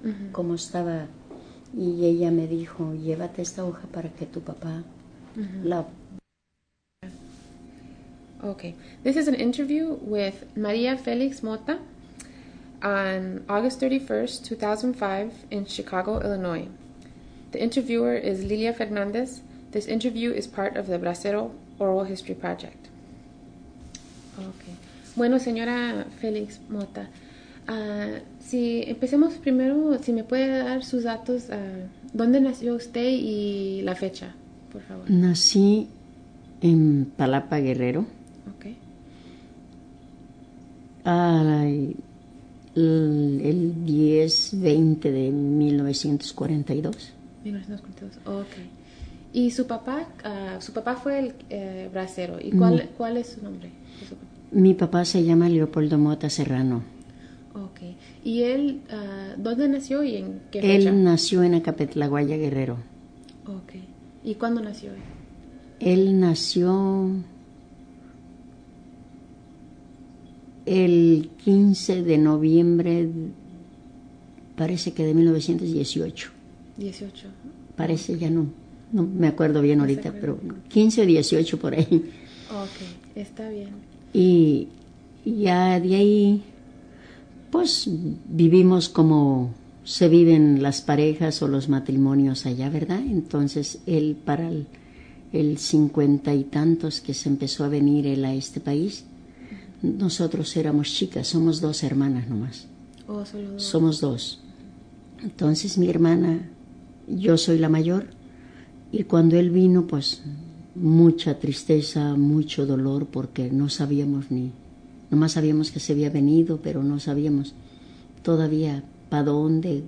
cómo estaba. Y ella me dijo, llévate esta hoja para que tu papá la... Okay. This is an interview with Maria Felix Mota on August 31st, 2005 in Chicago, Illinois. The interviewer is Lilia Fernandez. This interview is part of the Bracero Oral History Project. Okay. Bueno, señora Félix Mota, si empecemos primero, si me puede dar sus datos, ¿dónde nació usted y la fecha, por favor? Nací en Palapa, Guerrero. Okay. El 10-20 de 1942. 1942, okay. ¿Y su papá fue el bracero? ¿Y cuál es su nombre? Mi papá se llama Leopoldo Mota Serrano. Okay. ¿Y él dónde nació y en qué fecha? Él nació en Acapetlaguaya, Guerrero. Okay. ¿Y cuándo nació él? Él nació el 15 de noviembre, parece que de 1918. 18. Parece, ya no me acuerdo bien ahorita, pero 15 o 18 por ahí. Ok, está bien. Y ya de ahí, pues vivimos como se viven las parejas o los matrimonios allá, ¿verdad? Entonces él para el 50 y tantos que se empezó a venir él a este país, nosotros éramos chicas, somos 2 hermanas nomás. Oh, solo 2. Somos 2. Entonces mi hermana, yo soy la mayor, y cuando él vino, pues mucha tristeza, mucho dolor, porque no sabíamos nomás sabíamos que se había venido, pero no sabíamos todavía para dónde,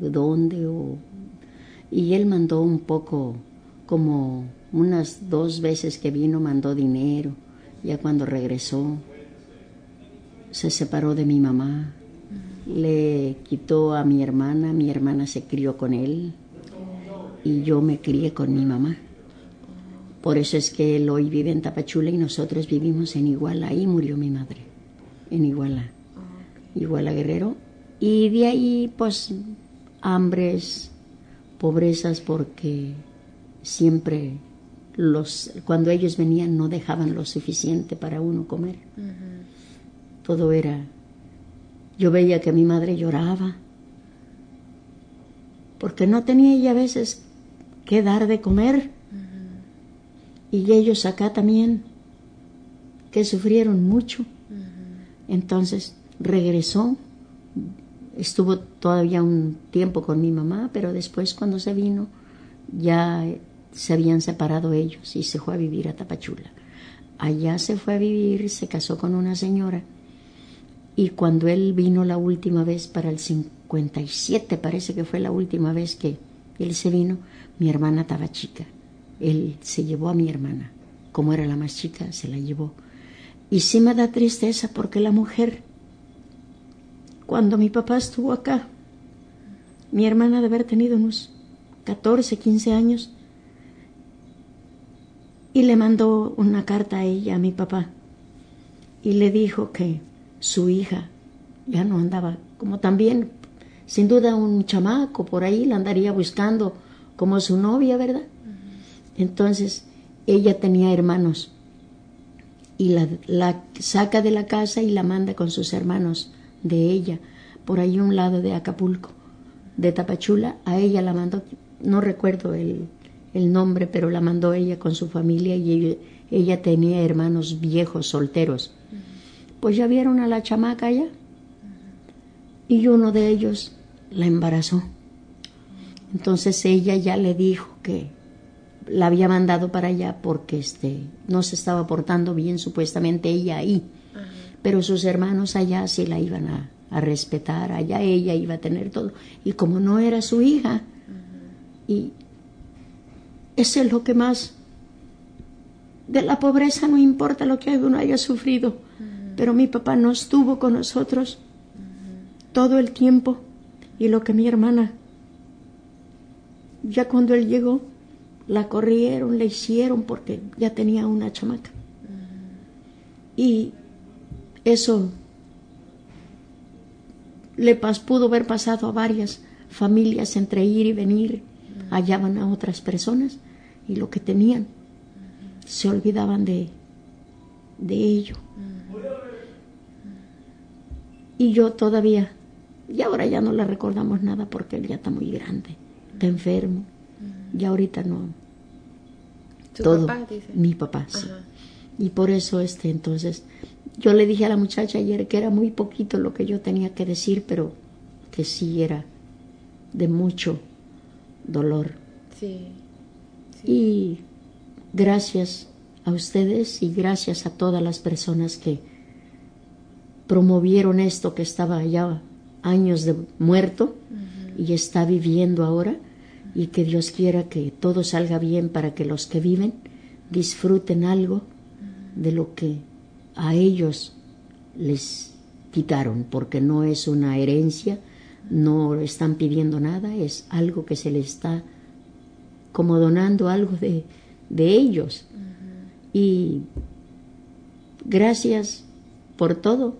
y él mandó un poco, como unas 2 veces que vino, mandó dinero. Ya cuando regresó, se separó de mi mamá, le quitó a mi hermana se crió con él, y yo me crié con mi mamá. Por eso es que él hoy vive en Tapachula y nosotros vivimos en Iguala. Ahí murió mi madre, en Iguala, Iguala, Guerrero. Y de ahí, pues, hambres, pobrezas, porque siempre cuando ellos venían no dejaban lo suficiente para uno comer. Todo era... Yo veía que mi madre lloraba, porque no tenía ella a veces que dar de comer. Y ellos acá también, que sufrieron mucho. Entonces regresó, estuvo todavía un tiempo con mi mamá, pero después cuando se vino ya se habían separado ellos y se fue a vivir a Tapachula. Allá se fue a vivir, se casó con una señora, y cuando él vino la última vez para el 57, parece que fue la última vez que él se vino, mi hermana estaba chica. Él se llevó a mi hermana, como era la más chica, se la llevó. Y sí me da tristeza porque la mujer, cuando mi papá estuvo acá, mi hermana de haber tenido unos 14, 15 años, y le mandó una carta a ella, a mi papá, y le dijo que su hija ya no andaba, como también, sin duda un chamaco por ahí la andaría buscando como su novia, ¿verdad? Entonces ella tenía hermanos y la saca de la casa y la manda con sus hermanos de ella por ahí un lado de Acapulco, de Tapachula. A ella la mandó, no recuerdo el nombre, pero la mandó ella con su familia, y ella tenía hermanos viejos, solteros. Pues ya vieron a la chamaca allá, y uno de ellos la embarazó. Entonces ella ya le dijo que la había mandado para allá porque no se estaba portando bien, supuestamente ella ahí. Pero sus hermanos allá sí la iban a respetar, allá ella iba a tener todo. Y como no era su hija, y eso es lo que más, de la pobreza no importa lo que uno haya sufrido, pero mi papá no estuvo con nosotros todo el tiempo, y lo que mi hermana, ya cuando él llegó, la corrieron, la hicieron porque ya tenía una chamaca. Y eso pudo haber pasado a varias familias entre ir y venir hallaban a otras personas y lo que tenían se olvidaban de ello. Y yo todavía, y ahora ya no le recordamos nada porque él ya está muy grande, está enfermo, y ahorita no. ¿Tu todo, papá, dice? Mi papá, sí. Ajá. Y por eso entonces yo le dije a la muchacha ayer que era muy poquito lo que yo tenía que decir, pero que sí era de mucho dolor. Sí. Y gracias a ustedes y gracias a todas las personas que promovieron esto que estaba ya años de muerto y está viviendo ahora, y que Dios quiera que todo salga bien para que los que viven disfruten algo de lo que a ellos les quitaron, porque no es una herencia, no están pidiendo nada, es algo que se les está como donando algo de ellos. Y gracias por todo.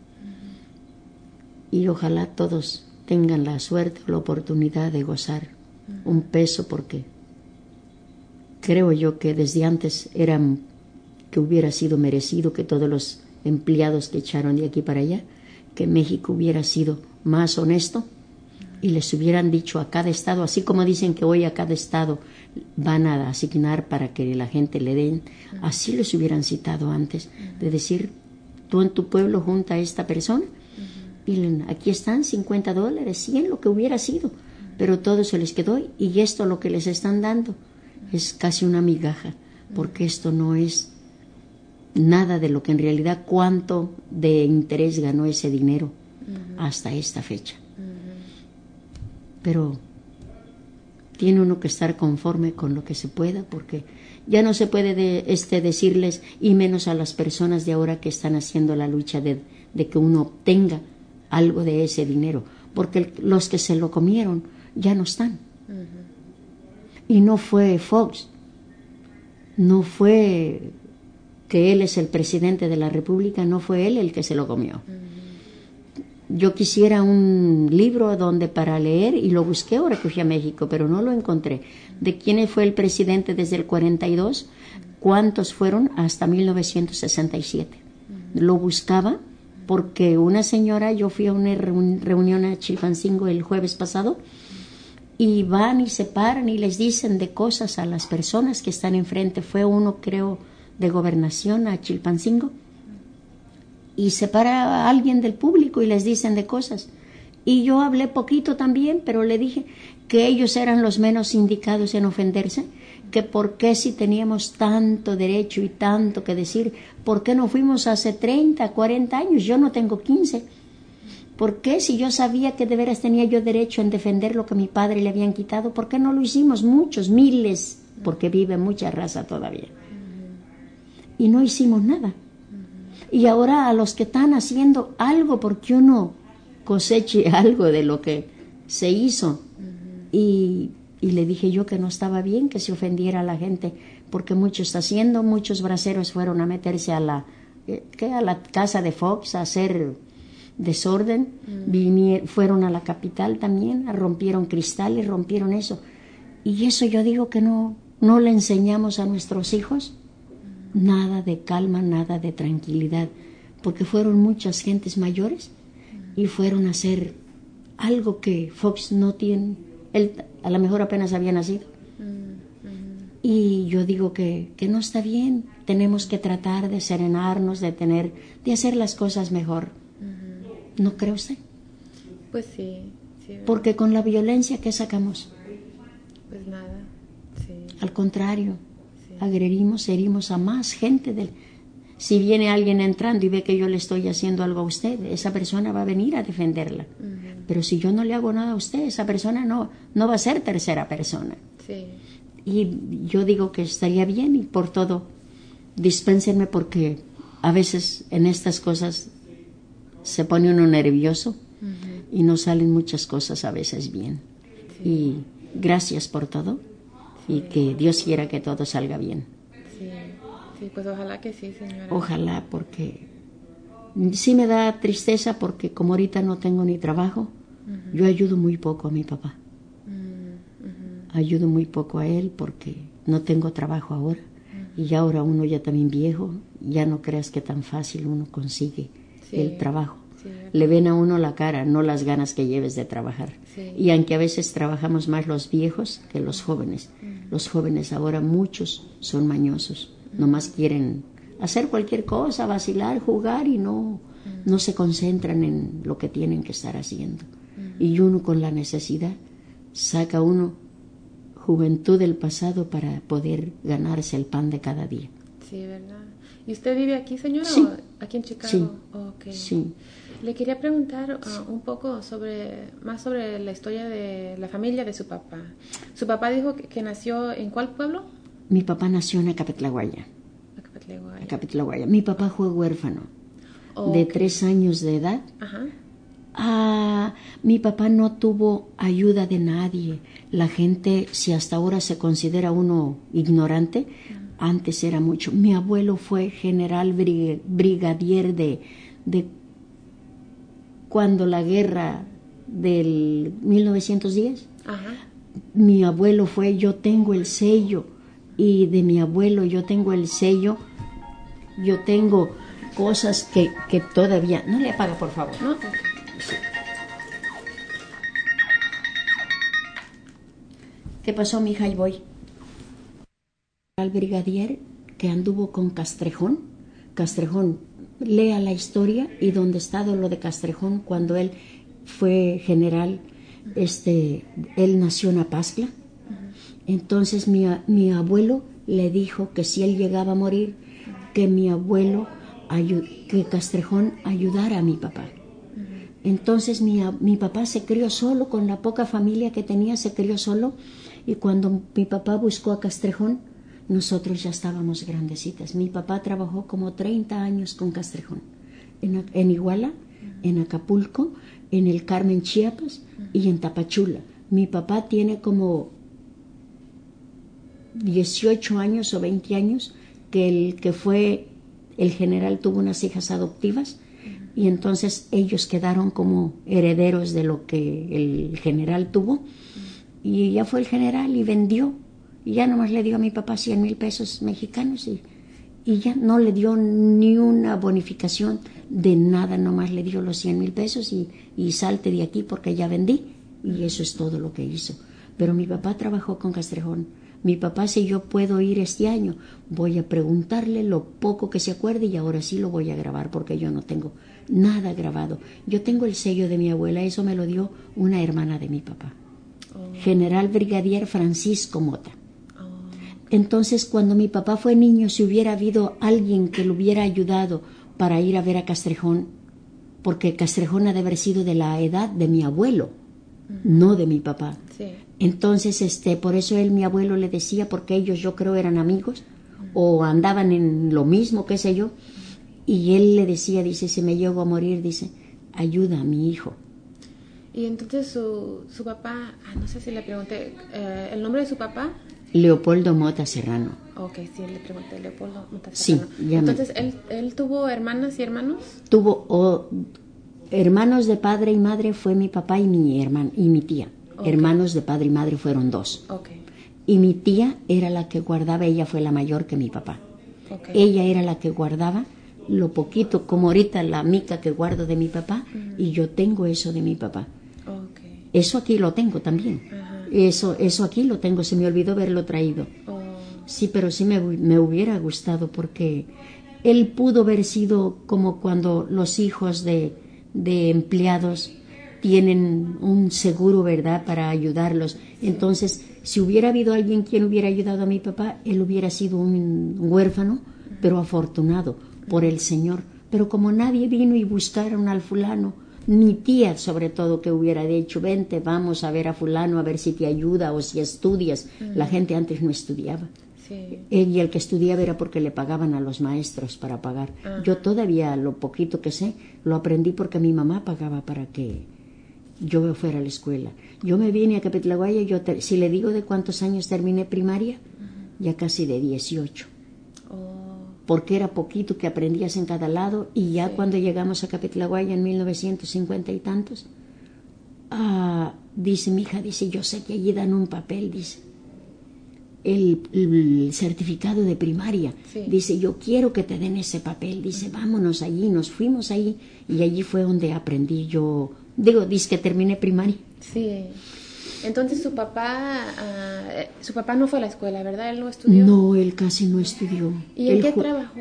Y ojalá todos tengan la suerte o la oportunidad de gozar un peso, porque creo yo que desde antes que hubiera sido merecido que todos los empleados que echaron de aquí para allá, que México hubiera sido más honesto y les hubieran dicho a cada estado, así como dicen que hoy a cada estado van a asignar para que la gente le den, así les hubieran citado antes, de decir, tú en tu pueblo junta a esta persona y aquí están $50, 100, lo que hubiera sido, pero todo se les quedó, y esto lo que les están dando es casi una migaja, porque esto no es nada de lo que en realidad cuánto de interés ganó ese dinero hasta esta fecha. Pero tiene uno que estar conforme con lo que se pueda, porque ya no se puede decirles, y menos a las personas de ahora que están haciendo la lucha de que uno obtenga algo de ese dinero, porque los que se lo comieron ya no están. Y no fue Fox, no fue que él es el presidente de la República, no fue él el que se lo comió. Yo quisiera un libro donde para leer, y lo busqué ahora que fui a México, pero no lo encontré, de quién fue el presidente desde el 42, cuántos fueron hasta 1967. Lo buscaba porque una señora, yo fui a una reunión a Chilpancingo el jueves pasado, y van y se paran y les dicen de cosas a las personas que están enfrente. Fue uno, creo, de gobernación a Chilpancingo, y se para a alguien del público y les dicen de cosas. Y yo hablé poquito también, pero le dije que ellos eran los menos indicados en ofenderse, que por qué si teníamos tanto derecho y tanto que decir, ¿por qué no fuimos hace 30, 40 años? Yo no tengo 15. ¿Por qué si yo sabía que de veras tenía yo derecho en defender lo que a mi padre le habían quitado? ¿Por qué no lo hicimos? Muchos, miles, porque vive mucha raza todavía. Y no hicimos nada. Y ahora a los que están haciendo algo, porque uno coseche algo de lo que se hizo. Y le dije yo que no estaba bien que se ofendiera a la gente, porque muchos braceros fueron a meterse a la casa de Fox a hacer desorden, fueron a la capital también, rompieron cristales, rompieron eso. Y eso yo digo que no le enseñamos a nuestros hijos nada de calma, nada de tranquilidad, porque fueron muchas gentes mayores y fueron a hacer algo que Fox no tiene. Él a lo mejor apenas había nacido. Y yo digo que no está bien. Tenemos que tratar de serenarnos, de hacer las cosas mejor. ¿No cree usted? Pues sí. Porque con la violencia, ¿qué sacamos? Pues nada, sí. Al contrario, herimos a más gente. Si viene alguien entrando y ve que yo le estoy haciendo algo a usted, esa persona va a venir a defenderla. Pero si yo no le hago nada a usted, esa persona no va a ser tercera persona. Sí. Y yo digo que estaría bien, y por todo, dispénsenme, porque a veces en estas cosas se pone uno nervioso y no salen muchas cosas a veces bien. Sí. Y gracias por todo, y que Dios quiera que todo salga bien. Sí, pues ojalá que sí, señora. Ojalá, porque sí me da tristeza, porque como ahorita no tengo ni trabajo, Yo ayudo muy poco a mi papá. Ayudo muy poco a él porque no tengo trabajo ahora. Y ya ahora uno ya también viejo, ya no creas que tan fácil uno consigue el trabajo. Le ven a uno la cara, no las ganas que lleves de trabajar. Y aunque a veces trabajamos más los viejos que los jóvenes. Los jóvenes ahora muchos son mañosos. Nomás quieren hacer cualquier cosa, vacilar, jugar y no se concentran en lo que tienen que estar haciendo. Y uno con la necesidad saca uno juventud del pasado para poder ganarse el pan de cada día. Sí, ¿verdad? ¿Y usted vive aquí, señora? Sí. ¿O aquí en Chicago? Sí. Okay. Sí. Le quería preguntar un poco más sobre la historia de la familia de su papá. Su papá dijo que nació ¿en cuál pueblo? Mi papá nació en Acapetlaguaya. Acapetlaguaya. Mi papá fue huérfano de 3 años de edad. Ajá. Mi papá no tuvo ayuda de nadie. La gente, si hasta ahora se considera uno ignorante, antes era mucho. Mi abuelo fue general brigadier de cuando la guerra del 1910. Ajá. Mi abuelo fue, yo tengo el sello, y de mi abuelo yo tengo el sello, yo tengo cosas que todavía... No le apaga, por favor. ¿No? ¿Qué pasó, mija? Ahí voy. Al brigadier que anduvo con Castrejón. Castrejón, lea la historia y donde está lo de Castrejón cuando él fue general, él nació en Apascla. Entonces mi abuelo le dijo que si él llegaba a morir, que mi abuelo, que Castrejón ayudara a mi papá. Entonces mi papá se crió solo, con la poca familia que tenía, se crió solo. Y cuando mi papá buscó a Castrejón, nosotros ya estábamos grandecitas. Mi papá trabajó como 30 años con Castrejón, en Iguala, en Acapulco, en el Carmen, Chiapas y en Tapachula. Mi papá tiene como 18 años o 20 años que el que fue el general tuvo unas hijas adoptivas y entonces ellos quedaron como herederos de lo que el general tuvo y ya fue el general y vendió y ya nomás le dio a mi papá 100,000 pesos mexicanos y ya no le dio ni una bonificación de nada, nomás le dio los 100,000 pesos y salte de aquí porque ya vendí y eso es todo lo que hizo. Pero mi papá trabajó con Castrejón. Mi papá, si yo puedo ir este año, voy a preguntarle lo poco que se acuerde y ahora sí lo voy a grabar porque yo no tengo nada grabado. Yo tengo el sello de mi abuela, eso me lo dio una hermana de mi papá, General Brigadier Francisco Mota. Entonces, cuando mi papá fue niño, si hubiera habido alguien que lo hubiera ayudado para ir a ver a Castrejón, porque Castrejón ha de haber sido de la edad de mi abuelo, no de mi papá. Sí. Entonces, por eso mi abuelo le decía, porque ellos yo creo eran amigos o andaban en lo mismo, qué sé yo, y él le decía, dice, si me llego a morir, dice, ayuda a mi hijo. Y entonces su papá, no sé si le pregunté, ¿el nombre de su papá? Leopoldo Mota Serrano. Ok, sí, le pregunté, Leopoldo Mota Serrano. Sí, entonces, ¿él tuvo hermanas y hermanos? Tuvo hermanos de padre y madre, fue mi papá y mi tía. Okay. Hermanos de padre y madre fueron 2. Okay. Y mi tía era la que guardaba, ella fue la mayor que mi papá. Okay. Ella era la que guardaba lo poquito, como ahorita la mica que guardo de mi papá, y yo tengo eso de mi papá. Okay. Eso aquí lo tengo también. Eso aquí lo tengo, se me olvidó haberlo traído. Sí, pero sí me hubiera gustado porque él pudo haber sido como cuando los hijos de empleados tienen un seguro, ¿verdad?, para ayudarlos. Entonces, si hubiera habido alguien quien hubiera ayudado a mi papá, él hubiera sido un huérfano, pero afortunado por el Señor. Pero como nadie vino y buscaron al fulano, mi tía sobre todo que hubiera dicho, vente, vamos a ver a fulano, a ver si te ayuda o si estudias. La gente antes no estudiaba. Sí. Y el que estudiaba era porque le pagaban a los maestros para pagar. Yo todavía lo poquito que sé lo aprendí porque mi mamá pagaba para que yo fuera a la escuela. Yo me vine a Acapetlaguaya, si le digo de cuántos años terminé primaria, ya casi de 18. Porque era poquito que aprendías en cada lado y ya cuando llegamos a Acapetlaguaya en 1950 y tantos, dice mi hija, dice, yo sé que allí dan un papel, dice, el certificado de primaria. Sí. Dice, yo quiero que te den ese papel. Dice, vámonos allí. Nos fuimos allí y allí fue donde aprendí yo. Dice que terminé primaria. Sí. Entonces su papá no fue a la escuela, ¿verdad? Él no estudió. No, él casi no estudió. ¿Y en qué trabajó?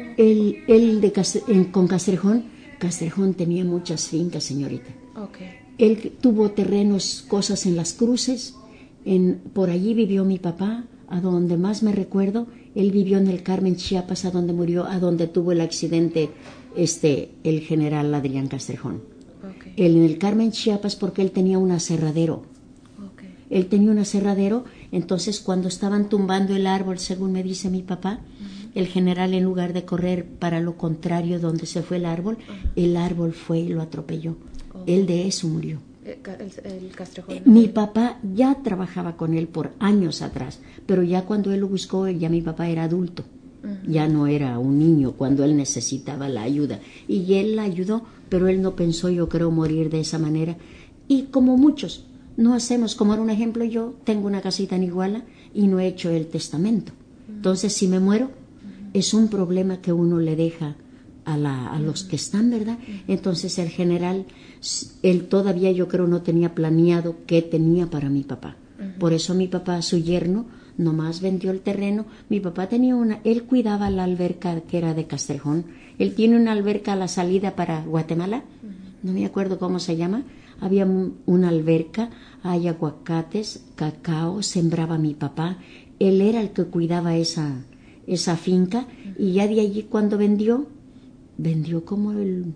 Con Castrejón tenía muchas fincas, señorita. Okay. Él tuvo terrenos, cosas en Las Cruces. Por allí vivió mi papá. A donde más me recuerdo, él vivió en el Carmen, Chiapas, a donde murió, a donde tuvo el accidente el general Adrián Castrejón. Okay. Él en el Carmen, Chiapas, porque él tenía un aserradero. Okay. Él tenía un aserradero, entonces cuando estaban tumbando el árbol, según me dice mi papá, el general, en lugar de correr para lo contrario donde se fue el árbol fue y lo atropelló. Él de eso murió. El Castrejón. Mi papá ya trabajaba con él por años atrás, pero ya cuando él lo buscó, ya mi papá era adulto. Ya no era un niño cuando él necesitaba la ayuda. Y él la ayudó, pero él no pensó, yo creo, morir de esa manera. Y como muchos, no hacemos, como era un ejemplo, yo tengo una casita en Iguala y no he hecho el testamento. Entonces, si me muero, es un problema que uno le deja a los que están, ¿verdad? Entonces el general, él todavía yo creo no tenía planeado qué tenía para mi papá. Por eso mi papá, su yerno, nomás vendió el terreno. Mi papá tenía él cuidaba la alberca que era de Castrejón. Él tiene una alberca a la salida para Guatemala, no me acuerdo cómo se llama. Había una alberca, hay aguacates, cacao, sembraba mi papá. Él era el que cuidaba esa finca y ya de allí cuando vendió como el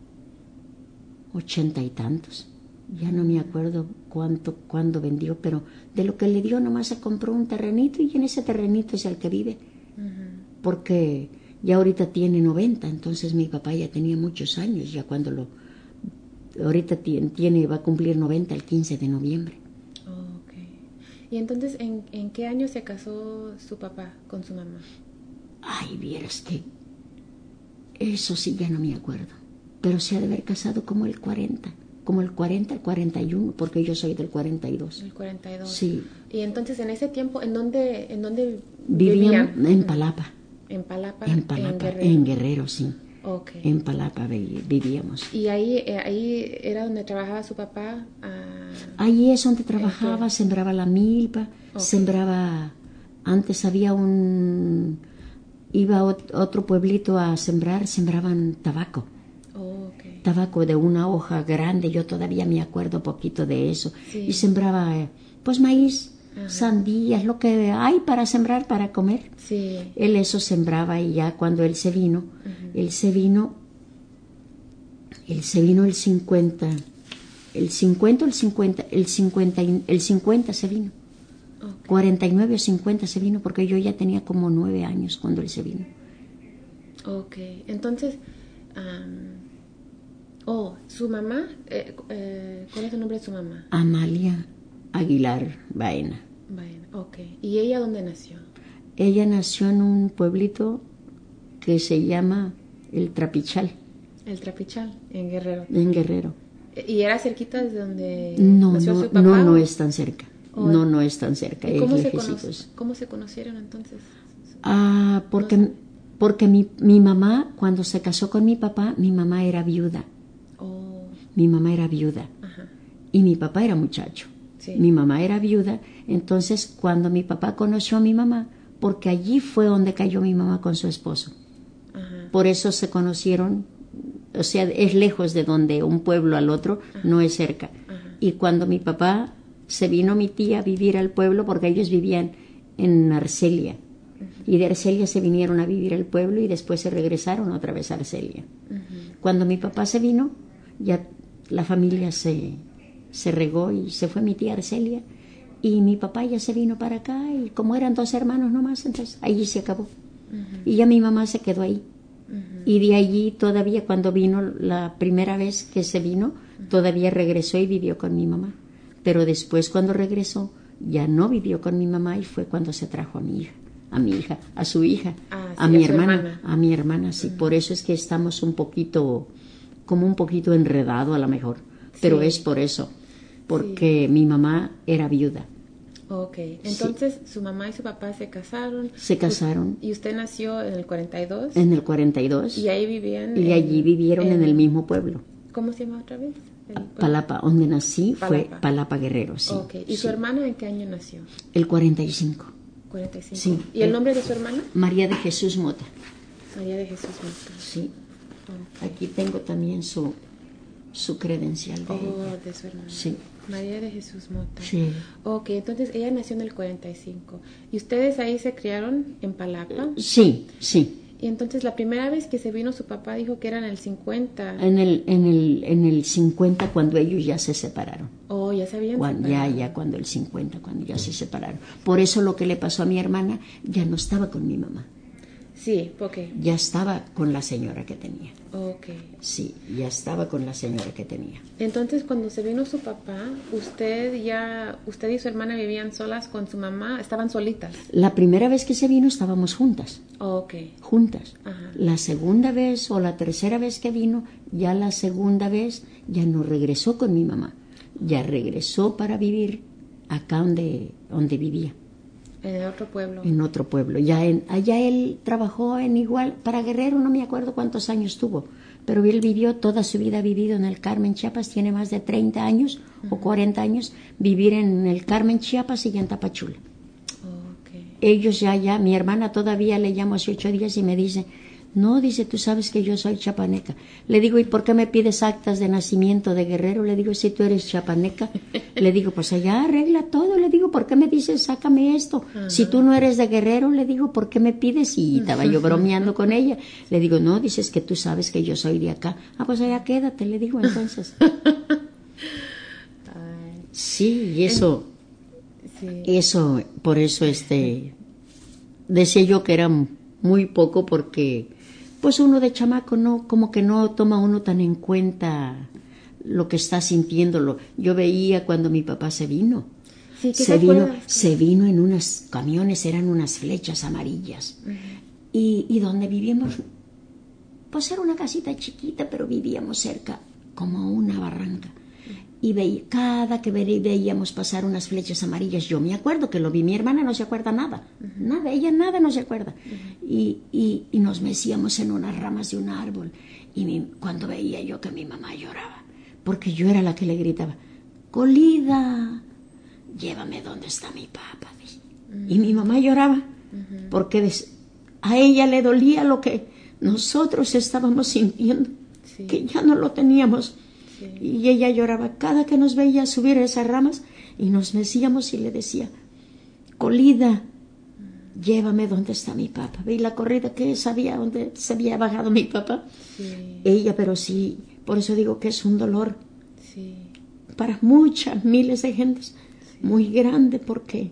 80 y tantos. Ya no me acuerdo cuándo vendió, pero de lo que le dio nomás se compró un terrenito y en ese terrenito es el que vive. Porque ya ahorita tiene 90, entonces mi papá ya tenía muchos años, ya cuando ahorita va a cumplir 90 el 15 de noviembre. Okay. Y entonces, ¿en qué año se casó su papá con su mamá? Ay, vieras que eso sí ya no me acuerdo, pero se ha de haber casado como el 40, el 41, porque yo soy del 42. El 42. Sí. Y entonces en ese tiempo, ¿en dónde vivíamos? vivían? En Palapa. En Palapa. En Guerrero, sí. Okay. En Palapa vivíamos. ¿Y ahí era donde trabajaba su papá? Ahí es donde trabajaba, sembraba la milpa, sembraba. Antes iba a otro pueblito a sembraban tabaco. Tabaco de una hoja grande, yo todavía me acuerdo poquito de eso. Sí. Y sembraba pues maíz, sandías, lo que hay para sembrar, para comer. Sí. Él eso sembraba y ya cuando él se vino el 50, el 50 se vino. 49 o 50 se vino porque yo ya tenía como 9 años cuando él se vino. Okay, entonces, su mamá, ¿cuál es el nombre de su mamá? Amalia Aguilar Baena. Okay. ¿Y ella dónde nació? Ella nació en un pueblito que se llama El Trapichal. El Trapichal, en Guerrero. En Guerrero. ¿Y era cerquita de donde nació su papá? No es tan cerca. No es tan cerca. ¿Y cómo se conocieron entonces? Porque mi mamá, cuando se casó con mi papá, mi mamá era viuda. Mi mamá era viuda. Ajá. Y mi papá era muchacho. Sí. Mi mamá era viuda. Entonces, cuando mi papá conoció a mi mamá, porque allí fue donde cayó mi mamá con su esposo. Ajá. Por eso se conocieron. O sea, es lejos de donde un pueblo al otro, no es cerca. Ajá. Y cuando mi papá se vino mi tía a vivir al pueblo, porque ellos vivían en Arcelia. Y de Arcelia se vinieron a vivir al pueblo y después se regresaron otra vez a Arcelia. Cuando mi papá se vino, ya la familia se regó y se fue mi tía Arcelia. Y mi papá ya se vino para acá y como eran 2 hermanos nomás, entonces allí se acabó. Y ya mi mamá se quedó ahí. Y de allí todavía cuando vino la primera vez que se vino, todavía regresó y vivió con mi mamá. Pero después cuando regresó, ya no vivió con mi mamá y fue cuando se trajo a mi hija, a su hija, a mi hermana, sí. Por eso es que estamos un poquito enredado a lo mejor, pero es por eso. porque mi mamá era viuda. Ok, entonces su mamá y su papá se casaron. Se casaron. ¿Y usted nació en el 42? En el 42. ¿Y ahí vivían? Y allí vivieron en el mismo pueblo. ¿Cómo se llama otra vez? Palapa, donde nací fue Palapa Guerrero, sí. Ok, ¿y su hermana en qué año nació? El 45. 45. Sí. ¿Y el nombre de su hermana? María de Jesús Mota. María de Jesús Mota. Sí. Aquí tengo también su credencial de ella. De su hermana. Sí. María de Jesús Mota. Sí. Ok, entonces ella nació en el 45. ¿Y ustedes ahí se criaron en Palapa? Sí, sí. Y entonces la primera vez que se vino su papá dijo que era en el 50. En el 50 cuando ellos ya se separaron. Oh, ya se habían separado. Ya cuando el 50, cuando ya se separaron. Por eso lo que le pasó a mi hermana, ya no estaba con mi mamá. Sí, porque ya estaba con la señora que tenía. Ok. Sí, ya estaba con la señora que tenía. Entonces, cuando se vino su papá, usted y su hermana vivían solas con su mamá, estaban solitas. La primera vez que se vino estábamos juntas. Ok. Juntas. Ajá. La segunda vez o la tercera vez que vino, ya la segunda vez ya no regresó con mi mamá. Ya regresó para vivir acá donde vivía. En el otro pueblo. En otro pueblo. Allá él trabajó para Guerrero, no me acuerdo cuántos años tuvo, pero él vivió toda su vida, ha vivido en el Carmen, Chiapas, tiene más de 30 años o 40 años, vivir en el Carmen, Chiapas y en Tapachula. Okay. Ellos ya, mi hermana todavía le llamo hace 8 días y me dice, no, dice, tú sabes que yo soy chapaneca. Le digo, ¿y por qué me pides actas de nacimiento de Guerrero? Le digo, si tú eres chapaneca. Le digo, pues allá arregla todo. Le digo, ¿por qué me dices, sácame esto? Si tú no eres de Guerrero, le digo, ¿por qué me pides? Y estaba yo bromeando con ella. Le digo, no, dices que tú sabes que yo soy de acá. Ah, pues allá quédate, le digo entonces. Sí, y eso, por eso decía yo que era muy poco porque pues uno de chamaco no, como que no toma uno tan en cuenta lo que está sintiéndolo. Yo veía cuando mi papá se vino. Sí, se vino en unos camiones, eran unas flechas amarillas. Uh-huh. Y donde vivíamos, pues era una casita chiquita, pero vivíamos cerca, como una barranca. Y cada que veíamos pasar unas flechas amarillas, yo me acuerdo que lo vi, mi hermana no se acuerda nada, uh-huh. Nada no se acuerda. Uh-huh. Y nos mecíamos en unas ramas de un árbol, y cuando veía yo que mi mamá lloraba, porque yo era la que le gritaba, Colida, llévame donde está mi papá. Uh-huh. Y mi mamá lloraba, uh-huh. porque a ella le dolía lo que nosotros estábamos sintiendo, sí. Que ya no lo teníamos. Y ella lloraba cada que nos veía subir esas ramas y nos mecíamos y le decía, Colida, llévame donde está mi papá. ¿Ve la corrida que sabía dónde se había bajado mi papá? Sí. Ella, pero sí, por eso digo que es un dolor sí. Para muchas, miles de gentes, sí. Muy grande porque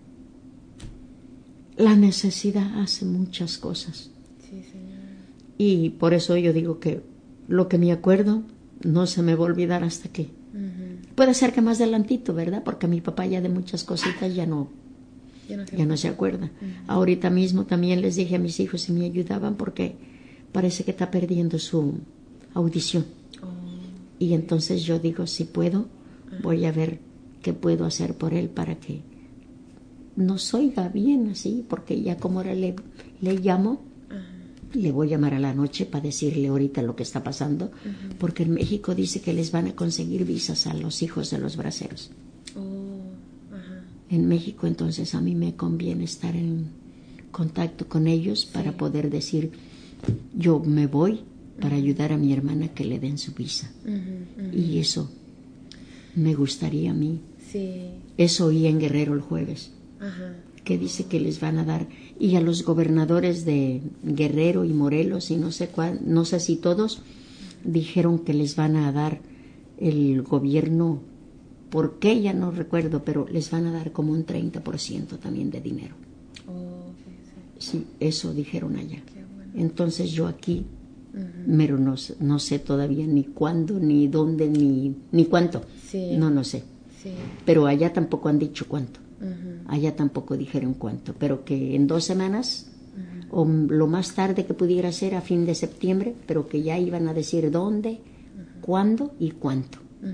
la necesidad hace muchas cosas. Sí, señora. Y por eso yo digo que lo que me acuerdo no se me va a olvidar hasta que... Uh-huh. Puede ser que más adelantito, ¿verdad? Porque mi papá ya de muchas cositas ya no se acuerda. Uh-huh. Ahorita mismo también les dije a mis hijos si me ayudaban porque parece que está perdiendo su audición. Oh. Y entonces yo digo, si puedo, voy a ver qué puedo hacer por él para que nos oiga bien así, porque ya como ahora le llamo... Le voy a llamar a la noche para decirle ahorita lo que está pasando, uh-huh. Porque en México dice que les van a conseguir visas a los hijos de los braceros. Oh, uh-huh. En México, entonces a mí me conviene estar en contacto con ellos para sí. Poder decir, yo me voy para uh-huh. Ayudar a mi hermana que le den su visa. Uh-huh, uh-huh. Y eso me gustaría a mí. Sí. Eso oí en Guerrero el jueves. Uh-huh. Que dice que les van a dar, y a los gobernadores de Guerrero y Morelos y no sé si todos, dijeron que les van a dar el gobierno, ¿por qué? Ya no recuerdo, pero les van a dar como un 30% también de dinero. Oh, sí, eso dijeron allá. Bueno. Entonces yo aquí, uh-huh. Pero no sé todavía ni cuándo, ni dónde, ni cuánto. Sí. No sé. Sí. Pero allá tampoco han dicho cuánto. Uh-huh. Allá tampoco dijeron cuánto, pero que en 2 semanas uh-huh. O lo más tarde que pudiera ser a fin de septiembre, pero que ya iban a decir dónde, uh-huh. Cuándo y cuánto. Uh-huh.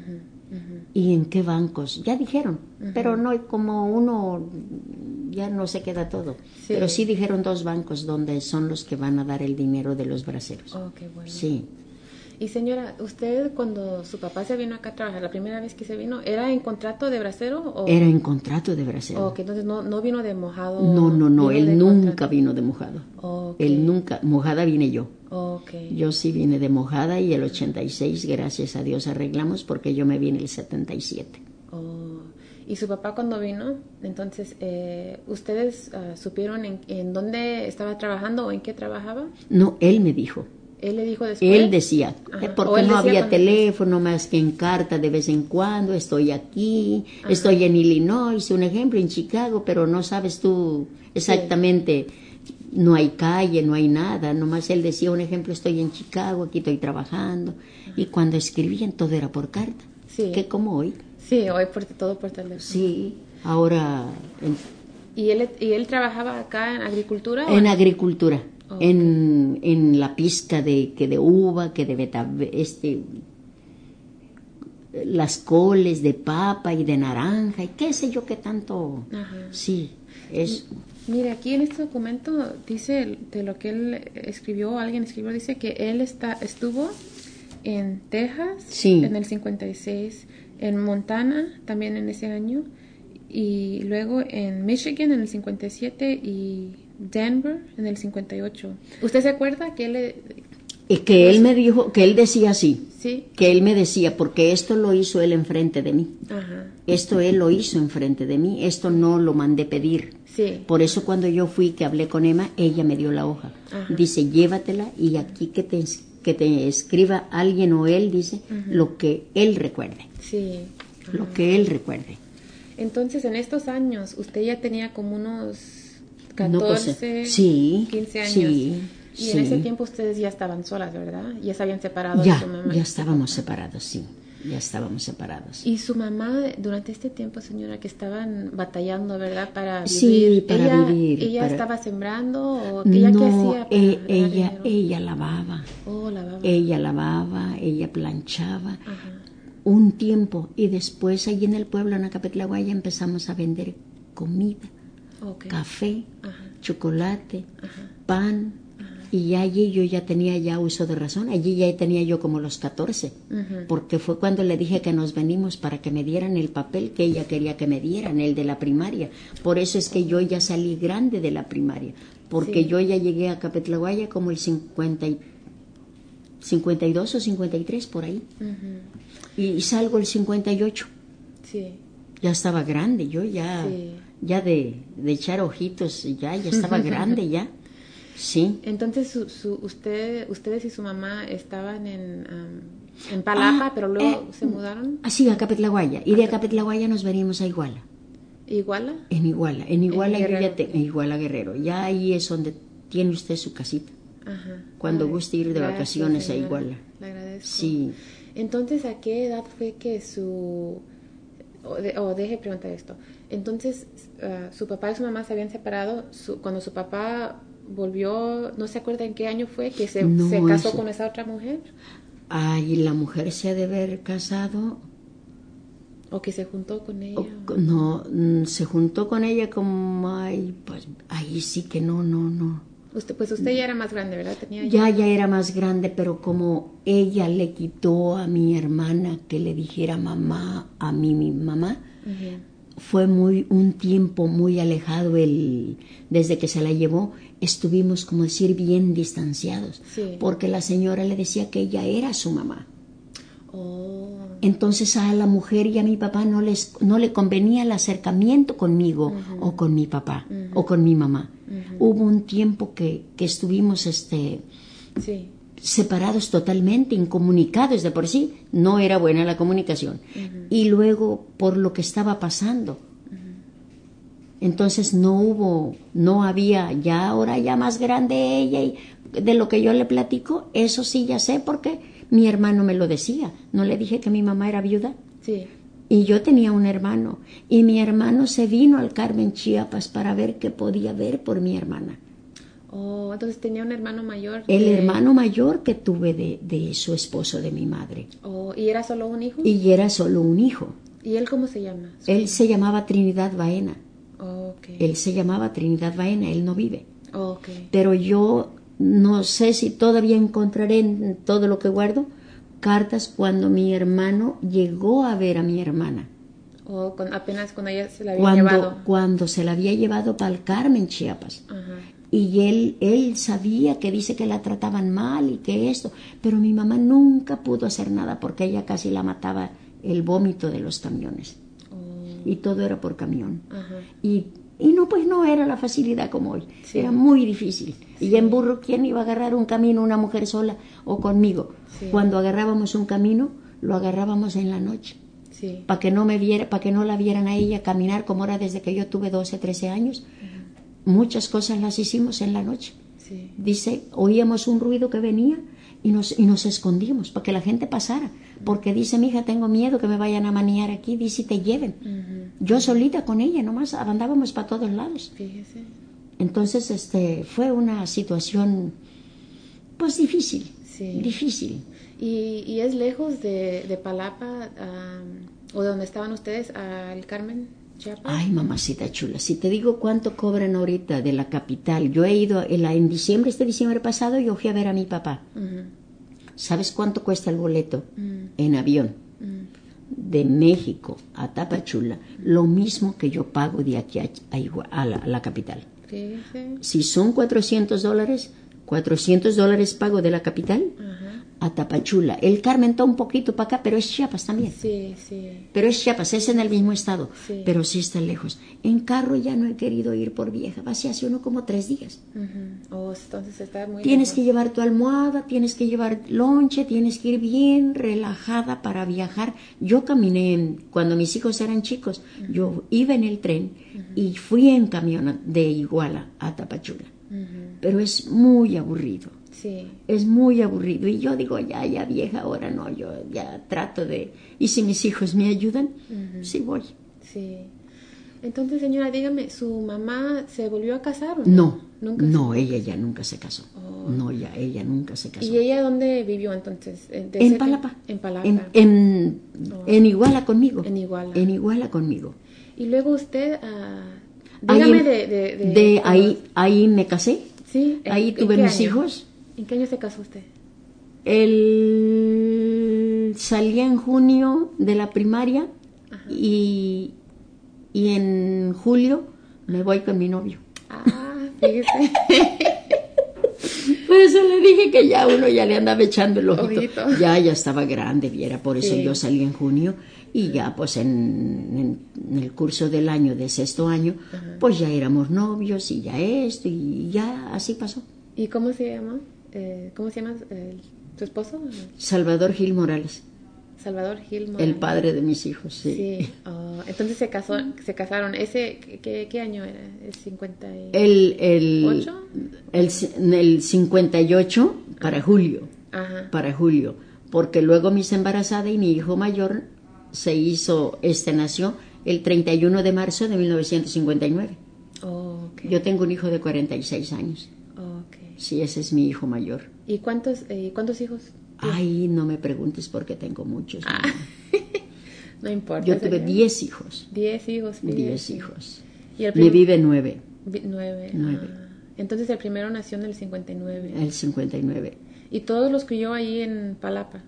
¿Y en qué bancos? Ya dijeron, pero no, como uno ya no se queda todo. Sí. Pero sí dijeron 2 bancos donde son los que van a dar el dinero de los braceros. Oh, qué bueno. Sí. Y señora, ¿usted cuando su papá se vino acá a trabajar, la primera vez que se vino, era en contrato de bracero? O... Era en contrato de bracero. Ok, entonces no vino de mojado. No, vino él de nunca contrato. vino de mojado. Ok. Él nunca, mojada vine yo. Ok. Yo sí vine de mojada y el 86, gracias a Dios, arreglamos porque yo me vine el 77. Oh. ¿Y su papá cuando vino? Entonces, ¿ustedes supieron en dónde estaba trabajando o en qué trabajaba? No, él me dijo. ¿Él le dijo después? Él decía, Ajá. porque él no decía había cuando- teléfono más que en carta de vez en cuando, estoy aquí, estoy en Illinois, un ejemplo, en Chicago, pero no sabes tú exactamente, no hay calle, no hay nada, nomás él decía, un ejemplo, estoy en Chicago, aquí estoy trabajando, y cuando escribían todo era por carta, Sí. que como hoy. Sí, hoy todo por teléfono. Sí, ahora ¿Y él trabajaba acá en agricultura? en agricultura. Ok. En la pizca de uva, que de las coles de papa y de naranja y qué sé yo qué tanto. Ajá. Sí, es Mire, aquí en este documento dice de lo que él escribió, alguien escribió, dice que él estuvo en Texas Sí. en el 56, en Montana también en ese año, y luego en Michigan en el 57 y Denver en el 58. ¿Usted se acuerda que que él me dijo, que él decía así, Sí. que él me decía, porque esto lo hizo él enfrente de mí. Ajá. Esto él lo hizo enfrente de mí, esto no lo mandé pedir. Sí. Por eso cuando yo fui, que hablé con Emma, ella me dio la hoja. Ajá. Dice, llévatela y aquí que te escriba alguien o él, dice, lo que él recuerde. Sí. Lo que él recuerde. Entonces, en estos años, usted ya tenía como unos No, 14, pues, sí, 15 años. sí, Y sí. en ese tiempo ustedes ya estaban solas, ¿verdad? Ya se habían separado Ya, de su mamá. ya estábamos separados, sí. Ya estábamos separados. Y su mamá, durante este tiempo, señora, que estaban batallando, ¿verdad? Para vivir. Sí, para vivir, ¿Ella para- estaba sembrando o ella qué No, hacía para ganar dinero? ella lavaba. Oh, lavaba. Ella lavaba, ella planchaba. Ajá. Un tiempo y después allí en el pueblo, en Acapetlaguaya, empezamos a vender comida, Ok. café, Ajá. chocolate, Ajá. pan, y ya allí yo ya tenía ya uso de razón, allí ya tenía yo como los 14, Ujú. porque fue cuando le dije que nos venimos para que me dieran el papel que ella quería que me dieran, el de la primaria. Por eso es que yo ya salí grande de la primaria, porque Sí. yo ya llegué a Acapetlaguaya como el 52 o 53 por ahí, Ujú. y salgo el 58. Sí. Ya estaba grande, yo ya, Sí. ya de echar ojitos, ya estaba grande ya, sí. Entonces, ustedes y su mamá estaban en Palapa, pero luego se mudaron. Así, a Acapetlaguaya, y de Acapetlaguaya nos venimos a Iguala, ¿Iguala? en Iguala yo Guerrero. ya en Iguala Guerrero, ya ahí es donde tiene usted su casita, Ajá. cuando Ay, guste ir de gracias, vacaciones a señora. Iguala. Le agradezco. Sí, Entonces, ¿a qué edad fue que deje preguntar esto. Entonces, su papá y su mamá se habían separado. Cuando su papá volvió, ¿no se acuerda en qué año fue que se No, casó eso- con esa otra mujer? ay, la mujer se ha de haber casado, ¿O que se juntó con ella? no, se juntó con ella como, ay, pues, ahí sí que no. Usted ya era más grande, ¿verdad? Tenía Ya era más grande, pero como ella le quitó a mi hermana que le dijera mamá a mi mamá, Ujú. fue un tiempo muy alejado desde que se la llevó, estuvimos como decir bien distanciados, Sí. porque la señora le decía que ella era su mamá. Oh. Entonces a la mujer y a mi papá no le convenía el acercamiento conmigo o con mi papá o con mi mamá. Hubo un tiempo que estuvimos Sí. separados totalmente, incomunicados de por sí, no era buena la comunicación. Y luego por lo que estaba pasando. Entonces no había, ya ahora ya más grande ella y de lo que yo le platico, eso sí ya sé porque mi hermano me lo decía. No le dije que mi mamá era viuda. Sí. Y yo tenía un hermano y mi hermano se vino al Carmen, Chiapas para ver qué podía ver por mi hermana. Oh, entonces tenía un hermano mayor. El hermano mayor que tuve de su esposo, de mi madre. Oh, ¿y era solo un hijo? Y era solo un hijo. ¿Y él cómo se llama? Él se llamaba Trinidad Baena. Oh, okay. Él se llamaba Trinidad Baena, él no vive. Oh, okay. Pero yo no sé si todavía encontraré en todo lo que guardo cartas cuando mi hermano llegó a ver a mi hermana. Oh, apenas cuando ella se la había llevado. Cuando se la había llevado para el Carmen, Chiapas. Ajá. Y él sabía que dice que la trataban mal y que esto, pero mi mamá nunca pudo hacer nada porque ella casi la mataba el vómito de los camiones. Oh. Y todo era por camión. Ajá. Y no, pues no era la facilidad como hoy. Sí. Era muy difícil. Sí. Y en burro, ¿quién iba a agarrar un camino, una mujer sola o conmigo? Sí. Cuando agarrábamos un camino, lo agarrábamos en la noche. Sí. Para que no me viera, para que no la vieran a ella caminar como era desde que yo tuve 12, 13 años. Muchas cosas las hicimos en la noche. Sí. Dice, oíamos un ruido que venía y nos escondíamos para que la gente pasara. Porque dice, mi hija, tengo miedo que me vayan a maniar aquí, dice, y te lleven. Yo solita con ella, nomás andábamos para todos lados. Fíjese. Entonces, fue una situación, pues, difícil. Sí. Difícil. ¿Y es lejos de Palapa o de donde estaban ustedes al Carmen, Chiapas? Ay, mamacita chula, si te digo cuánto cobran ahorita de la capital. Yo he ido en diciembre, este diciembre pasado, yo fui a ver a mi papá. ¿Sabes cuánto cuesta el boleto en avión? De México a Tapachula, lo mismo que yo pago de aquí a la capital. Fíjese. Si son $400, $400 pago de la capital a Tapachula. El Carmen está un poquito para acá, pero es Chiapas también. Sí, sí. Pero es Chiapas, es en el mismo estado, Sí. pero sí está lejos. En carro ya no he querido ir por vieja, va hace uno como 3 días. Oh, entonces está muy Tienes lejos. que llevar tu almohada, tienes que llevar lonche, tienes que ir bien relajada para viajar. Yo caminé, cuando mis hijos eran chicos, yo iba en el tren y fui en camión de Iguala a Tapachula. Pero es muy aburrido. Sí. Es muy aburrido. Y yo digo, ya vieja, ahora no, yo ya trato de... Y si mis hijos me ayudan, sí voy. Sí. Entonces, señora, dígame, ¿su mamá se volvió a casar o No, ¿Nunca no, se... ella ya nunca se casó. Oh. No, ya, ella nunca se casó. ¿Y ella dónde vivió entonces? En Palapa. En Palapa. En Iguala conmigo. En Iguala. En Iguala conmigo. Y luego usted, dígame ahí me casé. Sí. Ahí tuve qué mis año? hijos. ¿En qué año se casó usted? Salí en junio de la primaria y en julio me voy con mi novio. Fíjese. Por eso le dije que ya uno ya le andaba echando el ojito. Ojito. Ya estaba grande, viera, por eso Sí. yo salí en junio y ya pues en el curso del año, de 6º año, pues ya éramos novios y ya esto y ya así pasó. ¿Y cómo se llama? ¿Tu esposo? Salvador Gil Morales, Salvador Gil Morales. el padre de mis hijos, sí. Sí. Oh, entonces se casaron. ¿Qué año era? ¿El 50? El 8? el 58 para julio. Ajá. Para julio, porque luego me hice embarazada y mi hijo mayor nació el 31 de marzo de 1959. Oh, okay. Yo tengo un hijo de 46 años. Oh, okay. Sí, ese es mi hijo mayor. ¿Y cuántos hijos? Ay, no me preguntes porque tengo muchos. No importa. Yo tuve 10 hijos. 10 hijos. Fíjate. 10 hijos. ¿Y el Me vive 9. 9. 9. Entonces el primero nació en el 59. El 59. ¿Y todos los crió ahí en Palapa?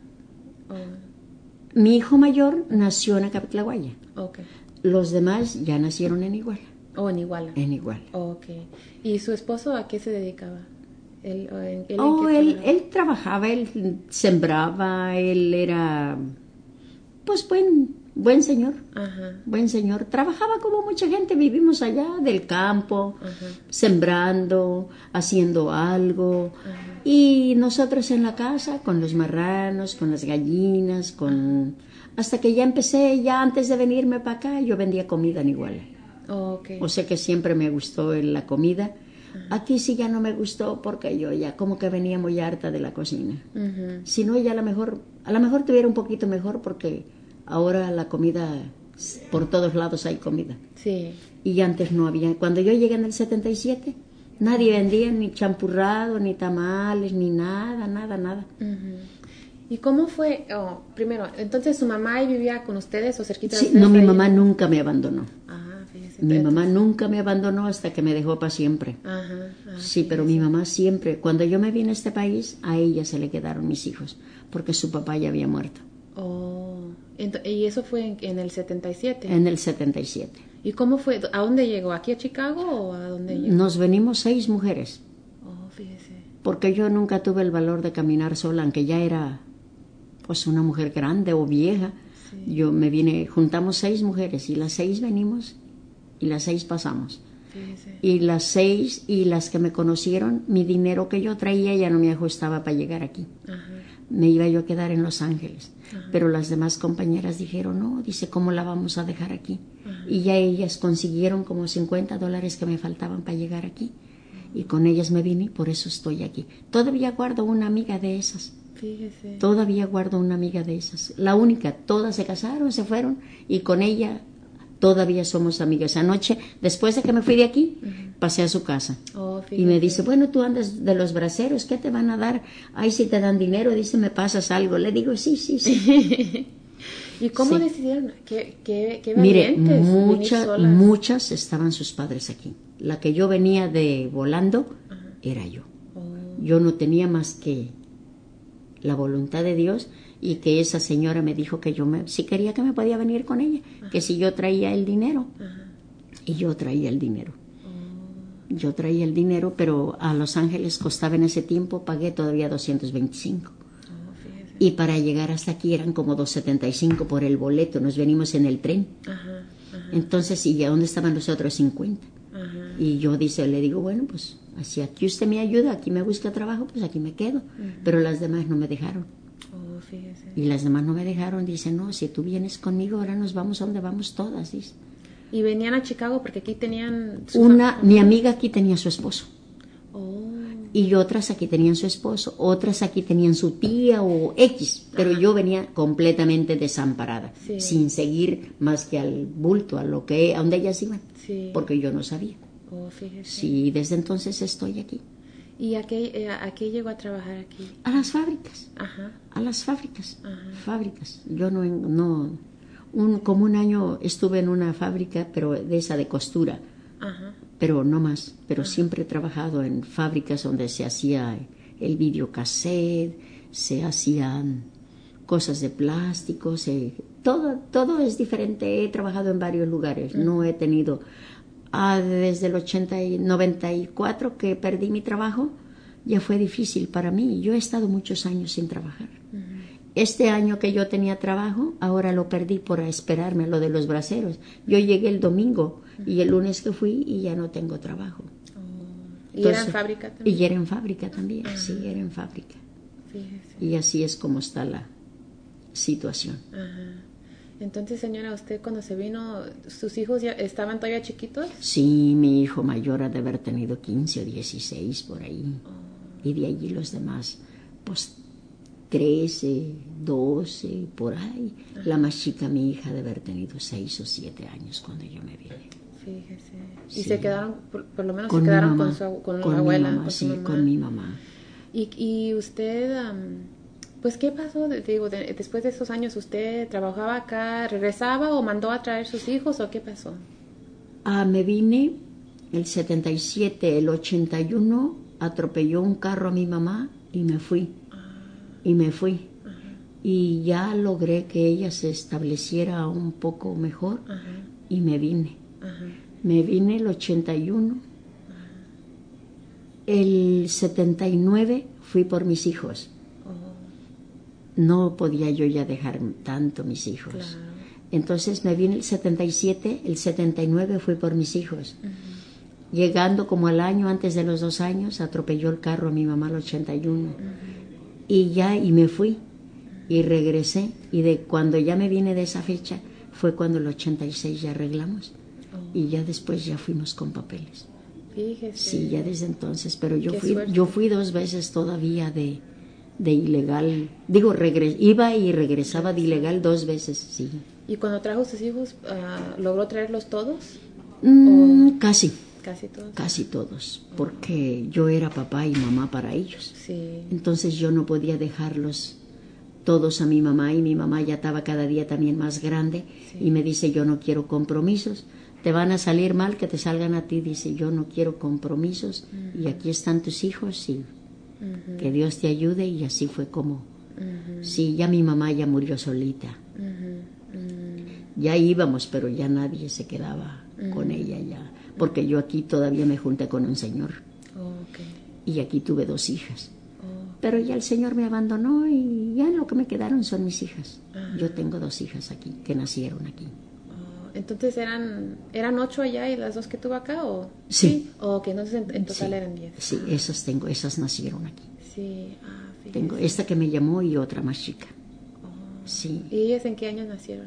Mi hijo mayor nació en Acapitlahuaya. Okay. Los demás ya nacieron en Iguala. En Iguala. En Iguala. Okay. ¿Y su esposo a qué se dedicaba? Él trabajaba, él sembraba, él era, pues, buen señor. Ajá. Buen señor. Trabajaba como mucha gente, vivimos allá del campo, sembrando, haciendo algo. Y nosotros en la casa, con los marranos, con las gallinas, hasta que ya empecé, ya antes de venirme para acá, yo vendía comida en Iguala. Okay. O sea que siempre me gustó la comida. Aquí sí ya no me gustó porque yo ya como que venía muy harta de la cocina. Si no, ya a lo mejor tuviera un poquito mejor porque ahora la comida, por todos lados hay comida. Sí. Y antes no había. Cuando yo llegué en el 77, Nadie vendía ni champurrado, ni tamales, ni nada, nada, nada. ¿Y cómo fue? Primero, entonces su mamá ahí vivía con ustedes o cerquita de Sí, ustedes. no, mi ahí? mamá nunca me abandonó. Fíjese. Mi Entonces- mamá nunca me abandonó hasta que me dejó para siempre. Sí, pero mi mamá siempre, cuando yo me vine a este país, a ella se le quedaron mis hijos, porque su papá ya había muerto. ¿Y eso fue en el 77? En el 77. ¿Y cómo fue? ¿A dónde llegó? ¿Aquí a Chicago o a dónde llegó? Nos venimos 6 mujeres, Fíjese. porque yo nunca tuve el valor de caminar sola, aunque ya era pues una mujer grande o vieja. Sí. Yo me vine, juntamos 6 mujeres y las 6 venimos y las 6 pasamos. Fíjese. Y las 6 y las que me conocieron, mi dinero que yo traía ya no me ajustaba para llegar aquí. Me iba yo a quedar en Los Ángeles. Pero las demás compañeras dijeron, no, dice, ¿cómo la vamos a dejar aquí? Y ya ellas consiguieron como $50 que me faltaban para llegar aquí. Y con ellas me vine y por eso estoy aquí. Todavía guardo una amiga de esas. Fíjese. Todavía guardo una amiga de esas. La única, todas se casaron, se fueron y con ella todavía somos amigas. Anoche, después de que me fui de aquí, pasé a su casa. Y me dice, bueno, tú andas de los braceros, ¿qué te van a dar? Ay, si te dan dinero, dice, me pasas algo. Le digo, sí. ¿Y cómo Sí. decidieron? ¿Qué Mire, valientes venir solas? muchas estaban sus padres aquí. La que yo venía de volando era yo. Yo no tenía más que la voluntad de Dios y que esa señora me dijo que si quería que me podía venir con ella, que si yo traía el dinero. Y yo traía el dinero. Yo traía el dinero, pero a Los Ángeles costaba en ese tiempo, pagué todavía 225. Y para llegar hasta aquí eran como 275 por el boleto, nos venimos en el tren. Entonces, ¿y a dónde estaban los otros 50? Y yo le digo, bueno, pues si aquí usted me ayuda, aquí me busca trabajo, pues aquí me quedo. Pero las demás no me dejaron. Fíjese. Y las demás no me dejaron, dice, no, si tú vienes conmigo, ahora nos vamos a donde vamos todas, dice. ¿Y venían a Chicago porque aquí tenían... Mi amiga aquí tenía su esposo. Y otras aquí tenían su esposo, otras aquí tenían su tía o X, pero yo venía completamente desamparada, sin seguir más que al bulto, a donde ellas iban, porque yo no sabía. Fíjese. Sí, desde entonces estoy aquí. ¿Y a qué llegó a trabajar aquí? A las fábricas, a las fábricas. Yo como un año estuve en una fábrica, pero de esa de costura. Pero no más, pero siempre he trabajado en fábricas donde se hacía el videocassette, se hacían cosas de plástico, todo es diferente. He trabajado en varios lugares, no he tenido, desde el 94 que perdí mi trabajo, ya fue difícil para mí. Yo he estado muchos años sin trabajar. Este año que yo tenía trabajo, ahora lo perdí por esperarme a lo de los braceros. Yo llegué el domingo y el lunes que fui y ya no tengo trabajo. ¿Y era en fábrica también? Y era en fábrica también, sí, era en fábrica. Fíjese. Y así es como está la situación. Entonces, señora, usted cuando se vino, ¿sus hijos ya estaban todavía chiquitos? Sí, mi hijo mayor ha de haber tenido 15 o 16 por ahí. Y de allí los demás, pues 13, 12, por ahí. La más chica, mi hija, de haber tenido 6 o 7 años cuando yo me vine. Fíjese. Sí. Y se quedaron, por lo menos Con se quedaron mi mamá, con la abuela. Mi mamá, con su sí, mamá. con mi mamá. Y usted, pues, ¿qué pasó? Después de esos años, ¿usted trabajaba acá, regresaba o mandó a traer sus hijos o qué pasó? Me vine el 77, el 81, atropelló un carro a mi mamá y me fui. Y ya logré que ella se estableciera un poco mejor y me vine. Me vine el 81. El 79 fui por mis hijos. No podía yo ya dejar tanto mis hijos. Claro. Entonces me vine el 77, el 79 fui por mis hijos. Llegando como al año, antes de los 2 años, atropelló el carro a mi mamá el 81. Y me fui y regresé. Y de cuando ya me vine de esa fecha, fue cuando el 86 ya arreglamos. Y ya después ya fuimos con papeles. Fíjese. Sí, ya desde entonces. Pero yo Qué fui 2 veces todavía de ilegal. Digo, iba y regresaba de ilegal 2 veces, sí. ¿Y cuando trajo sus hijos, logró traerlos todos? Casi. Casi todos. Casi todos, porque yo era papá y mamá para ellos. Sí. Entonces yo no podía dejarlos todos a mi mamá, y mi mamá ya estaba cada día también más grande, Sí. y me dice, yo no quiero compromisos, te van a salir mal, que te salgan a ti. Dice, yo no quiero compromisos, y aquí están tus hijos, y que Dios te ayude. Y así fue como, sí, ya mi mamá ya murió solita. Ya íbamos, pero ya nadie se quedaba con ella ya, porque yo aquí todavía me junté con un señor, Okay. y aquí tuve 2 hijas. Pero ya el Señor me abandonó, y ya lo que me quedaron son mis hijas. Yo tengo 2 hijas aquí, que nacieron aquí. Entonces eran 8 allá y las 2 que tuvo acá, ¿o? Sí. Ok, entonces en total Sí, eran 10. sí, esas tengo, esas nacieron aquí. Sí, fíjese. Tengo esta que me llamó y otra más chica. Sí. ¿Y ellas en qué años nacieron?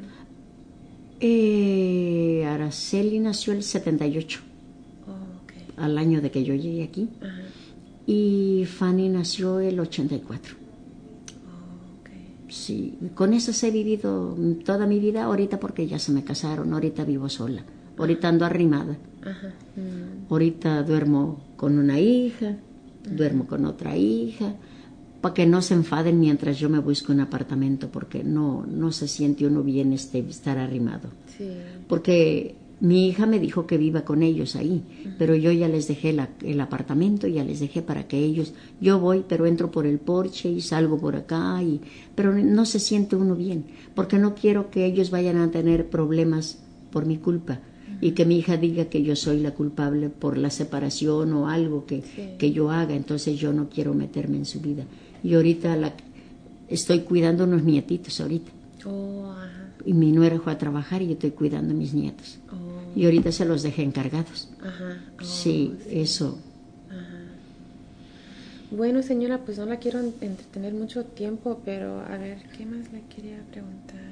Araceli nació el 78, Ok. al año de que yo llegué aquí. Ajá. Y Fanny nació el 84. Ok. Sí, con esas he vivido toda mi vida, ahorita porque ya se me casaron, ahorita vivo sola, ahorita ando arrimada, Ajá. ahorita duermo con una hija, duermo con otra hija, para que no se enfaden mientras yo me busco un apartamento, porque no se siente uno bien estar arrimado. Sí. Porque mi hija me dijo que viva con ellos ahí, pero yo ya les dejé el apartamento, ya les dejé para que ellos, yo voy, pero entro por el porche y salgo por acá, pero no se siente uno bien, porque no quiero que ellos vayan a tener problemas por mi culpa, y que mi hija diga que yo soy la culpable por la separación o algo que yo haga. Entonces yo no quiero meterme en su vida. Y ahorita estoy cuidando unos nietitos ahorita. Ajá. Y mi nuera fue a trabajar y yo estoy cuidando a mis nietos. Y ahorita se los dejé encargados. Ajá. Sí, eso. Ajá. Bueno, señora, pues no la quiero entretener mucho tiempo, pero a ver, ¿qué más le quería preguntar?